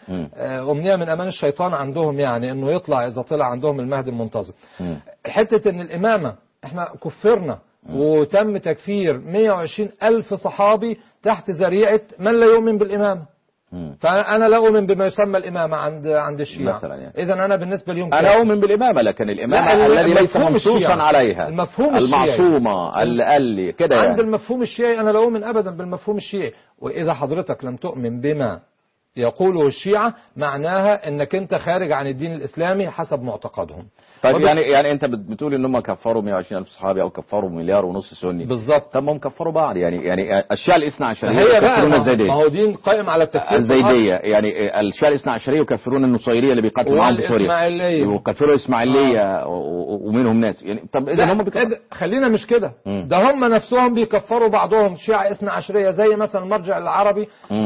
امنيه من امان الشيطان عندهم يعني انه يطلع اذا طلع عندهم المهدي المنتظر. حته ان الامامه احنا كفرنا وتم تكفير مئة وعشرين ألف صحابي تحت ذريعه من لا يؤمن بالامامه. فأنا لا أؤمن بما يسمى الإمامة عند عند الشيعة يعني. إذا أنا بالنسبة لهم أنا أؤمن بالإمامة لكن الإمامة الذي ليس منصوصا عليها المفهوم المعصومة اللي قال لي كده يعني. عند المفهوم الشيعي أنا لا أؤمن أبدا بالمفهوم الشيعي. وإذا حضرتك لم تؤمن بما يقوله الشيعة معناها أنك أنت خارج عن الدين الإسلامي حسب معتقدهم. طيب يعني يعني انت بتقول ان هم كفروا مئة وعشرين ألف صحابي او كفروا مليار ونص سني بالظبط. طب ما هم كفروا بعض يعني يعني الشيعة الاثنى عشرية هي بقى الزيدية ما هو دين قائم على التكفير الزيدية يعني الشيعة الاثنى عشرية يكفرون النصيرية اللي بيقاتلوا معاهم في سوريا وكفروا الاسماعيلية آه. ومنهم ناس يعني طب اذا هم بيكفروا خلينا مش كده ده هم نفسهم بيكفروا بعضهم شيعة اثنى عشرية زي مثلا المرجع العربي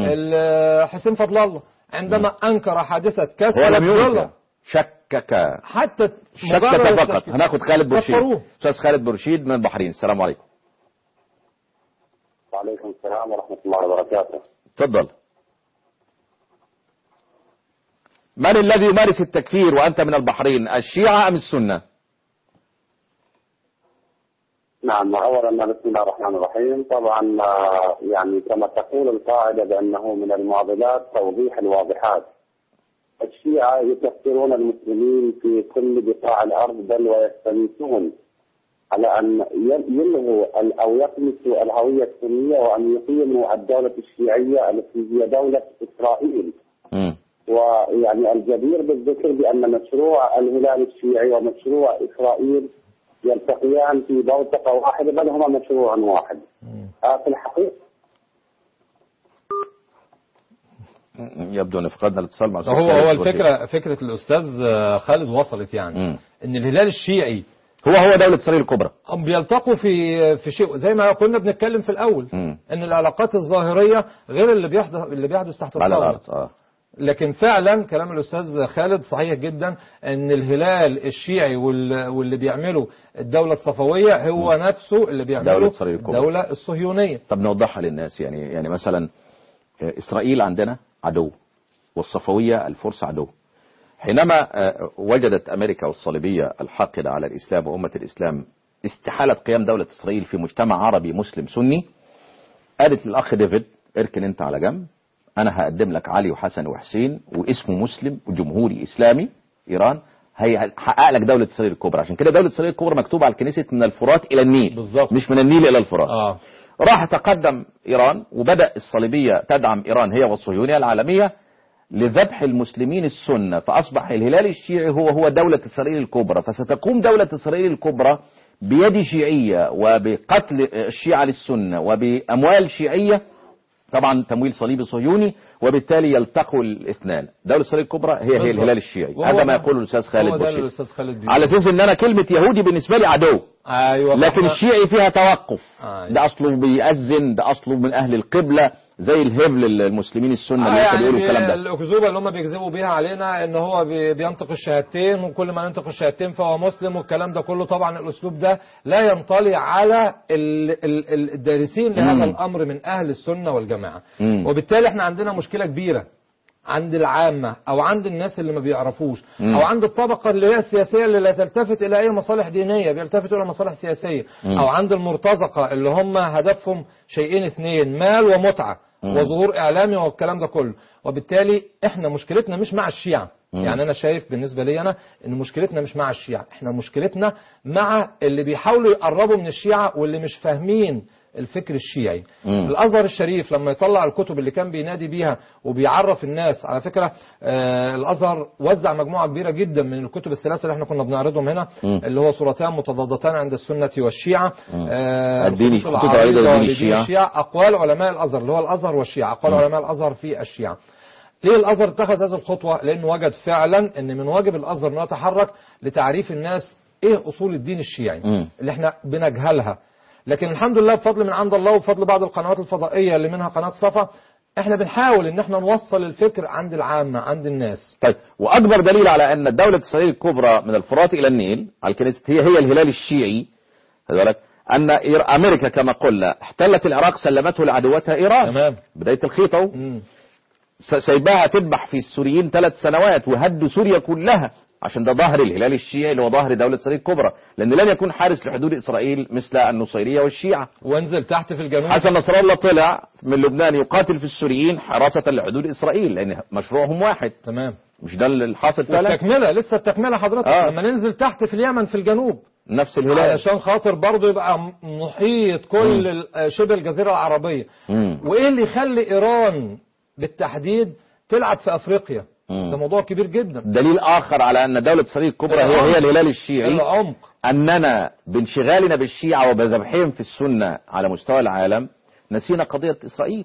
حسين فضل الله عندما م. انكر حادثة كسر الله شكك حتى شكك فقط. هناخد خالد برشيد استاذ خالد برشيد من البحرين. السلام عليكم. وعليكم السلام ورحمة الله وبركاته. تفضل. من الذي يمارس التكفير وأنت من البحرين الشيعة أم السنة؟ نعم أولا بسم الله الرحمن الرحيم. طبعا يعني كما تقول القاعدة بأنه من المعضلات توضيح الواضحات. الشيعة يكفرون المسلمين في كل بقاع الأرض بل ويستميتون على أن يلغوا أو يطمسوا الهوية السنية وأن يقيموا الدولة الشيعية التي هي دولة إسرائيل. م. ويعني الجدير بالذكر بأن مشروع الهلال الشيعي ومشروع إسرائيل يلتقيان في بوتقة واحدة بل هما مشروع واحد. آه في الحقيقة يبدو ان فقدنا الاتصال مع هو هو الفكره فكره الاستاذ خالد وصلت يعني م. ان الهلال الشيعي هو هو دوله اسرائيل الكبرى بيلتقوا في في شيء زي ما كنا بنتكلم في الاول م. ان العلاقات الظاهريه غير اللي بيحدث اللي بيحدث تحت الارض. اه لكن فعلا كلام الاستاذ خالد صحيح جدا ان الهلال الشيعي واللي بيعمله الدوله الصفويه هو م. نفسه اللي بيعمله الدوله الصهيونيه. طب نوضحها للناس يعني يعني مثلا اسرائيل عندنا عدو والصفوية الفرس عدو. حينما وجدت أمريكا والصليبية الحاقدة على الإسلام وأمة الإسلام استحالة قيام دولة إسرائيل في مجتمع عربي مسلم سني قالت للأخ ديفيد اركن أنت على جنب أنا هقدم لك علي وحسن وحسين واسمه مسلم وجمهوري إسلامي إيران هيحقق لك دولة إسرائيل الكبرى. عشان كده دولة إسرائيل الكبرى مكتوب على الكنيسة من الفرات إلى النيل بالزبط. مش من النيل إلى الفرات. آه. راح تقدم إيران وبدأ الصليبية تدعم إيران هي والصهيونية العالمية لذبح المسلمين السنة فأصبح الهلال الشيعي هو هو دولة إسرائيل الكبرى. فستقوم دولة إسرائيل الكبرى بيد شيعية وبقتل الشيعة للسنة وبأموال شيعية طبعا تمويل صليبي صهيوني وبالتالي يلتقوا الاثنان. دولة إسرائيل الكبرى هي هي الهلال الشيعي. هذا ما يقوله الأستاذ خالد برشيد على أساس إن أنا كلمة يهودي بالنسبة لي عدو أيوة. لكن الشيعي فيها توقف. أيوة. ده أصله بيأذن، ده أصله من أهل القبلة، زي الهبل المسلمين السنة اللي آه لسه بيقولوا يعني الكلام ده. الأكذوبة اللي هم بيكذبوا بيها علينا ان هو بينطق الشهادتين، وكل ما ينطق الشهادتين فهو مسلم، والكلام ده كله. طبعا الأسلوب ده لا ينطلي على الدارسين لهذا الأمر من أهل السنة والجماعة. مم. وبالتالي احنا عندنا مشكلة كبيرة عند العامة، او عند الناس اللي ما بيعرفوش، مم. او عند الطبقة اللي هي السياسية اللي لا تلتفت الى اي مصالح دينية، بيلتفتوا الى مصالح سياسية. مم. او عند المرتزقة اللي هم هدفهم شيئين اثنين، مال ومتعة. مم. وظهور اعلامي والكلام ده كله. وبالتالي احنا مشكلتنا مش مع الشيعة. مم. يعني انا شايف بالنسبة لي انا ان مشكلتنا مش مع الشيعة، احنا مشكلتنا مع اللي بيحاولوا يقربوا من الشيعة واللي مش فاهمين الفكر الشيعي. مم. الازهر الشريف لما يطلع الكتب اللي كان بينادي بيها وبيعرف الناس، على فكرة آه الازهر وزع مجموعة كبيرة جدا من الكتب الثلاثة اللي احنا كنا بنعرضهم هنا. مم. اللي هو صورتان متضادتان عند السنة والشيعة. آه الدين الشيعة. الشيعة اقوال علماء الازهر، اللي هو الازهر والشيعة، اقوال علماء الازهر في الشيعة. ليه الازهر اتخذ هذه الخطوة؟ لانه وجد فعلا ان من واجب الازهر انه يتحرك لتعريف الناس ايه اصول الدين الشيعي. مم. اللي احنا بنجهلها. لكن الحمد لله بفضل من عند الله وبفضل بعض القنوات الفضائية اللي منها قناة صفا، احنا بنحاول ان احنا نوصل الفكر عند العامة، عند الناس. طيب، واكبر دليل على ان الدولة اسرائيل الكبرى من الفرات الى النيل على الكنيست هي هي الهلال الشيعي، خد بالك، ان امريكا كما قلنا احتلت العراق، سلمته لعدوتها ايران. تمام. بداية الخيط اهو. سايباها تذبح في السوريين ثلاث سنوات وهدوا سوريا كلها، عشان ده ظهر الهلال الشيعي اللي هو ظهر دولة إسرائيل الكبرى، لأن لن يكون حارس لحدود إسرائيل مثل النصيرية والشيعة. وانزل تحت في الجنوب. حسن نصر الله طلع من لبنان يقاتل في السوريين حراسة لحدود إسرائيل، لأن مشروعهم واحد. تمام. مش ده الحاصل فعلا؟ التكملة لسه التكملة حضرتك. آه. لما ننزل تحت في اليمن في الجنوب نفس الهلال، علشان خاطر برضه يبقى محيط كل شبه الجزيرة العربية. مم. وإيه اللي يخلي إيران بالتحديد تلعب في أفريقيا؟ ده موضوع كبير جدا. دليل آخر على أن دولة إسرائيل الكبرى هي هي الهلال الشيعي، العمق. أننا بانشغالنا بالشيعة وبذبحهم في السنة على مستوى العالم نسينا قضية إسرائيل.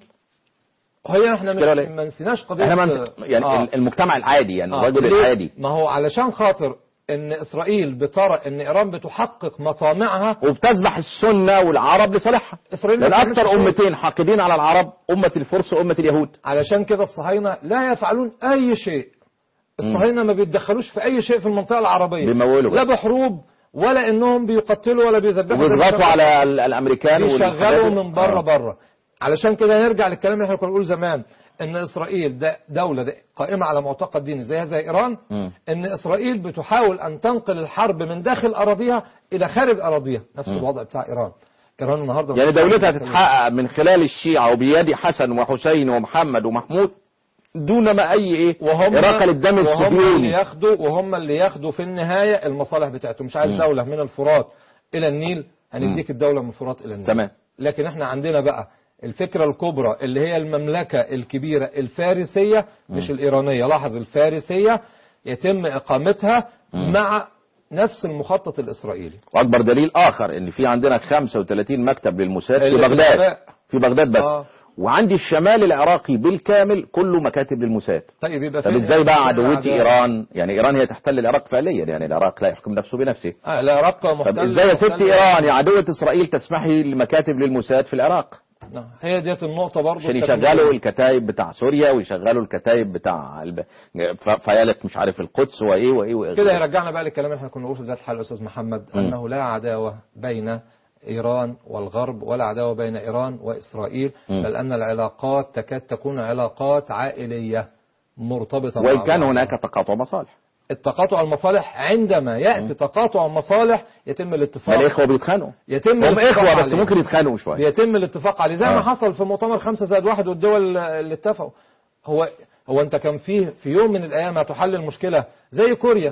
هي احنا ما نسيناش قضية، احنا منس... يعني آه. المجتمع العادي، يعني آه. الرجل العادي. ما هو علشان خاطر ان اسرائيل بترى ان ايران بتحقق مطامعها وبتذبح السنة والعرب لصالحها. اسرائيل لان اكثر امتين حاقدين على العرب امة الفرس وامة اليهود. علشان كده الصهاينة لا يفعلون اي شيء. الصهاينة ما بيتدخلوش في اي شيء في المنطقة العربية، بيمولوا لا بحروب ولا انهم بيقتلوا ولا بيذبحوا، وبيضغطوا على الامريكان ويشغلوا من بره. آه. بره. علشان كده نرجع للكلام اللي احنا كنا بنقول زمان، ان اسرائيل ده دولة ده قائمة على معتقد ديني زيها زي ايران. م. ان اسرائيل بتحاول ان تنقل الحرب من داخل اراضيها الى خارج اراضيها، نفس م. الوضع بتاع ايران. ايران النهارده يعني دولتها تتحقق من خلال الشيعة وبيد حسن وحسين ومحمد ومحمود دون ما اي ايه اراقه للدم الصهيوني. وهم اللي ياخدوا وهم اللي ياخدوا في النهاية المصالح بتاعتهم. مش عايز م. دولة من الفرات الى النيل، هنديك الدولة من الفرات الى النيل. تمام. لكن احنا عندنا بقى الفكرة الكبرى اللي هي المملكة الكبيرة الفارسية، مش الإيرانية. لاحظ الفارسية يتم إقامتها م. مع نفس المخطط الإسرائيلي. وأكبر دليل آخر إن في عندنا خمسة وثلاثين مكتب للموساد في بغداد، في بغداد بس. آه. وعندي الشمال العراقي بالكامل كله مكاتب للموساد. طيب يبقى طب ازاي بقى عدوتي ايران؟ يعني ايران هي تحتل العراق فعليا، يعني العراق لا يحكم نفسه بنفسه. اه العراق محتل. طب ازاي يا ستي ايران يا عدوة اسرائيل تسمحي لمكاتب للموساد في العراق؟ هي ديت النقطة برضه، عشان يشغلوا الكتائب بتاع سوريا ويشغلوا الكتائب بتاع الب... فيالة مش عارف القدس وايه وايه وايه كده. يرجعنا بقى للكلام اللي احنا كنا نقوله في بداية الحلقة استاذ محمد، م. انه لا عداوة بين إيران والغرب ولا عداوة بين إيران وإسرائيل، م. بل أن العلاقات تكاد تكون علاقات عائلية مرتبطة. وإن كان هناك تقاطع مصالح. التقاطع المصالح عندما يأتي م. تقاطع المصالح يتم الاتفاق. الإخوة بيتخانقوا، يتم هم إخوة بس ممكن يتخانقوا شوية. يتم الاتفاق عليه زي آه. ما حصل في مؤتمر خمسة زائد واحد والدول اللي اتفقوا. هو هو أنت كان فيه في يوم من الأيام هتحل المشكلة زي كوريا،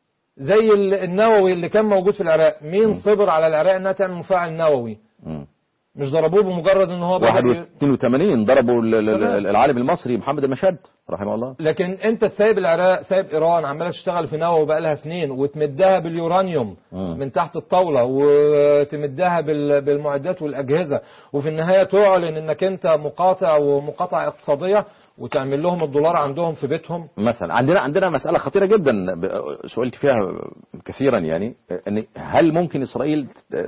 زي النووي اللي كان موجود في العراق. مين م. صبر على العراق انها تعمل مفاعل نووي؟ م. مش ضربوه بمجرد ان هو واحد واثنين وثمانين ضربوا العالم المصري محمد المشهد رحمه الله. لكن انت سايب العراق، سايب ايران عماله تشتغل في نووي بقى لها سنين وتمدها باليورانيوم م. من تحت الطاوله وتمدها بالمعدات والاجهزه، وفي النهايه تعلن انك انت مقاطع ومقاطعه اقتصاديه، وتعمل لهم الدولار عندهم في بيتهم مثلا. عندنا عندنا مسألة خطيرة جدا سئلت فيها كثيرا، يعني ان هل ممكن إسرائيل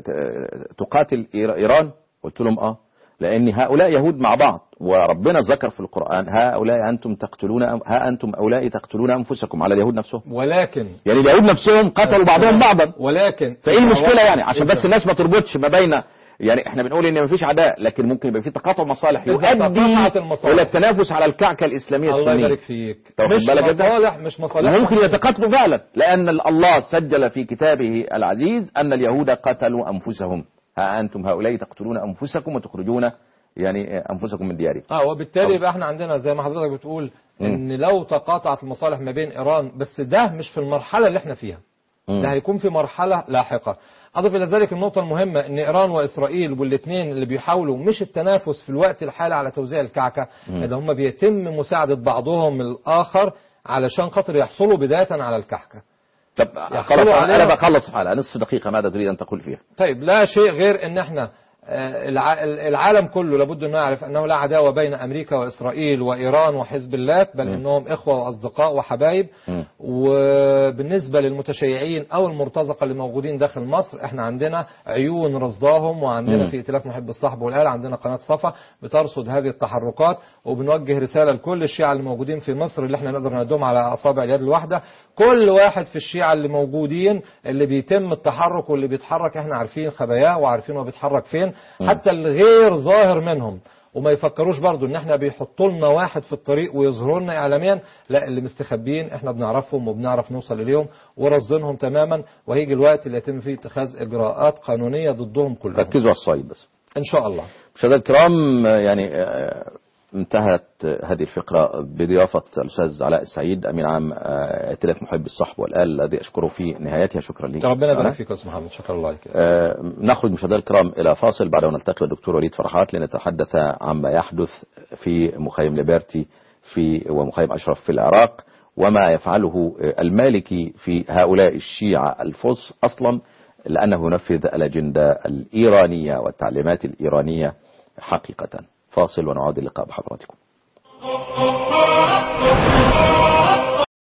تقاتل إيران؟ قلت لهم اه، لأن هؤلاء يهود مع بعض، وربنا ذكر في القرآن هؤلاء أنتم تقتلون ها أنتم هؤلاء تقتلون أنفسكم، على اليهود نفسهم. ولكن يعني اليهود نفسهم قتلوا بعضهم بعضا. ولكن فإيه المشكلة يعني؟ عشان بس الناس ما تربطش ما بين، يعني احنا بنقول ان مفيش عداء، لكن ممكن يبقى في تقاطع مصالح يؤدي الى التنافس على الكعكة الإسلامية السنية. الله يبارك فيك. مش مصالح مش مصالح ممكن يتقاتلوا فعلا، لأن الله سجل في كتابه العزيز أن اليهود قتلوا أنفسهم. ها أنتم هؤلاء تقتلون أنفسكم وتخرجون يعني أنفسكم من ديارهم. اه وبالتالي يبقى احنا عندنا زي ما حضرتك بتقول ان لو تقاطعت المصالح ما بين إيران، بس ده مش في المرحلة اللي احنا فيها، ده هيكون في مرحلة لاحقة. أضف إلى ذلك النقطة المهمة ان إيران وإسرائيل والاثنين اللي بيحاولوا مش التنافس في الوقت الحالي على توزيع الكعكة، ده هم بيتم مساعدة بعضهم الآخر علشان خاطر يحصلوا بداية على الكعكة. طب خلاص أنا بخلص حالة نصف دقيقة، ماذا تريد أن تقول فيها؟ طيب لا شيء غير ان احنا العالم كله لابد انه يعرف انه لا عداوة بين امريكا واسرائيل وايران وحزب الله، بل م. انهم اخوة واصدقاء وحبايب. م. وبالنسبة للمتشيعين او المرتزقة اللي موجودين داخل مصر، احنا عندنا عيون رصداهم، وعندنا م. في ائتلاف محب الصحب والآل عندنا قناة صفا بترصد هذه التحركات، وبنوجه رسالة لكل الشيعة اللي موجودين في مصر اللي احنا نقدر نعدهم على اصابع اليد الواحدة. كل واحد في الشيعة اللي موجودين اللي بيتم التحرك واللي بيتحرك احنا عارفين خباياه وعارفين هو بيتحرك فين، حتى الغير ظاهر منهم. وما يفكروش برضو ان احنا بيحطوا لنا واحد في الطريق ويظهروا لنا اعلاميا، لا اللي مستخبيين احنا بنعرفهم وبنعرف نوصل اليهم ورصدينهم تماما، وهيجي الوقت اللي يتم فيه اتخاذ اجراءات قانونية ضدهم كلهم. ركزوا على الصعيد بس ان شاء الله. مشاهدينا الكرام، يعني انتهت هذه الفقرة بضيافة الأستاذ علاء السعيد أمين عام ائتلاف محب الصحب والآل، الذي أشكره في نهايتها. شكرا لك. ربنا يبارك فيك يا أستاذ محمد، شكرا الله لك. آه نخرج مشاهدينا الكرام إلى فاصل، بعد أن نلتقي بالدكتور وليد فرحات لنتحدث عما يحدث في مخيم ليبرتي في ومخيم أشرف في العراق، وما يفعله المالكي في هؤلاء الشيعة الفص أصلا، لأنه ينفذ الأجندة الإيرانية والتعليمات الإيرانية حقيقة. فاصل ونعود اللقاء بحضراتكم.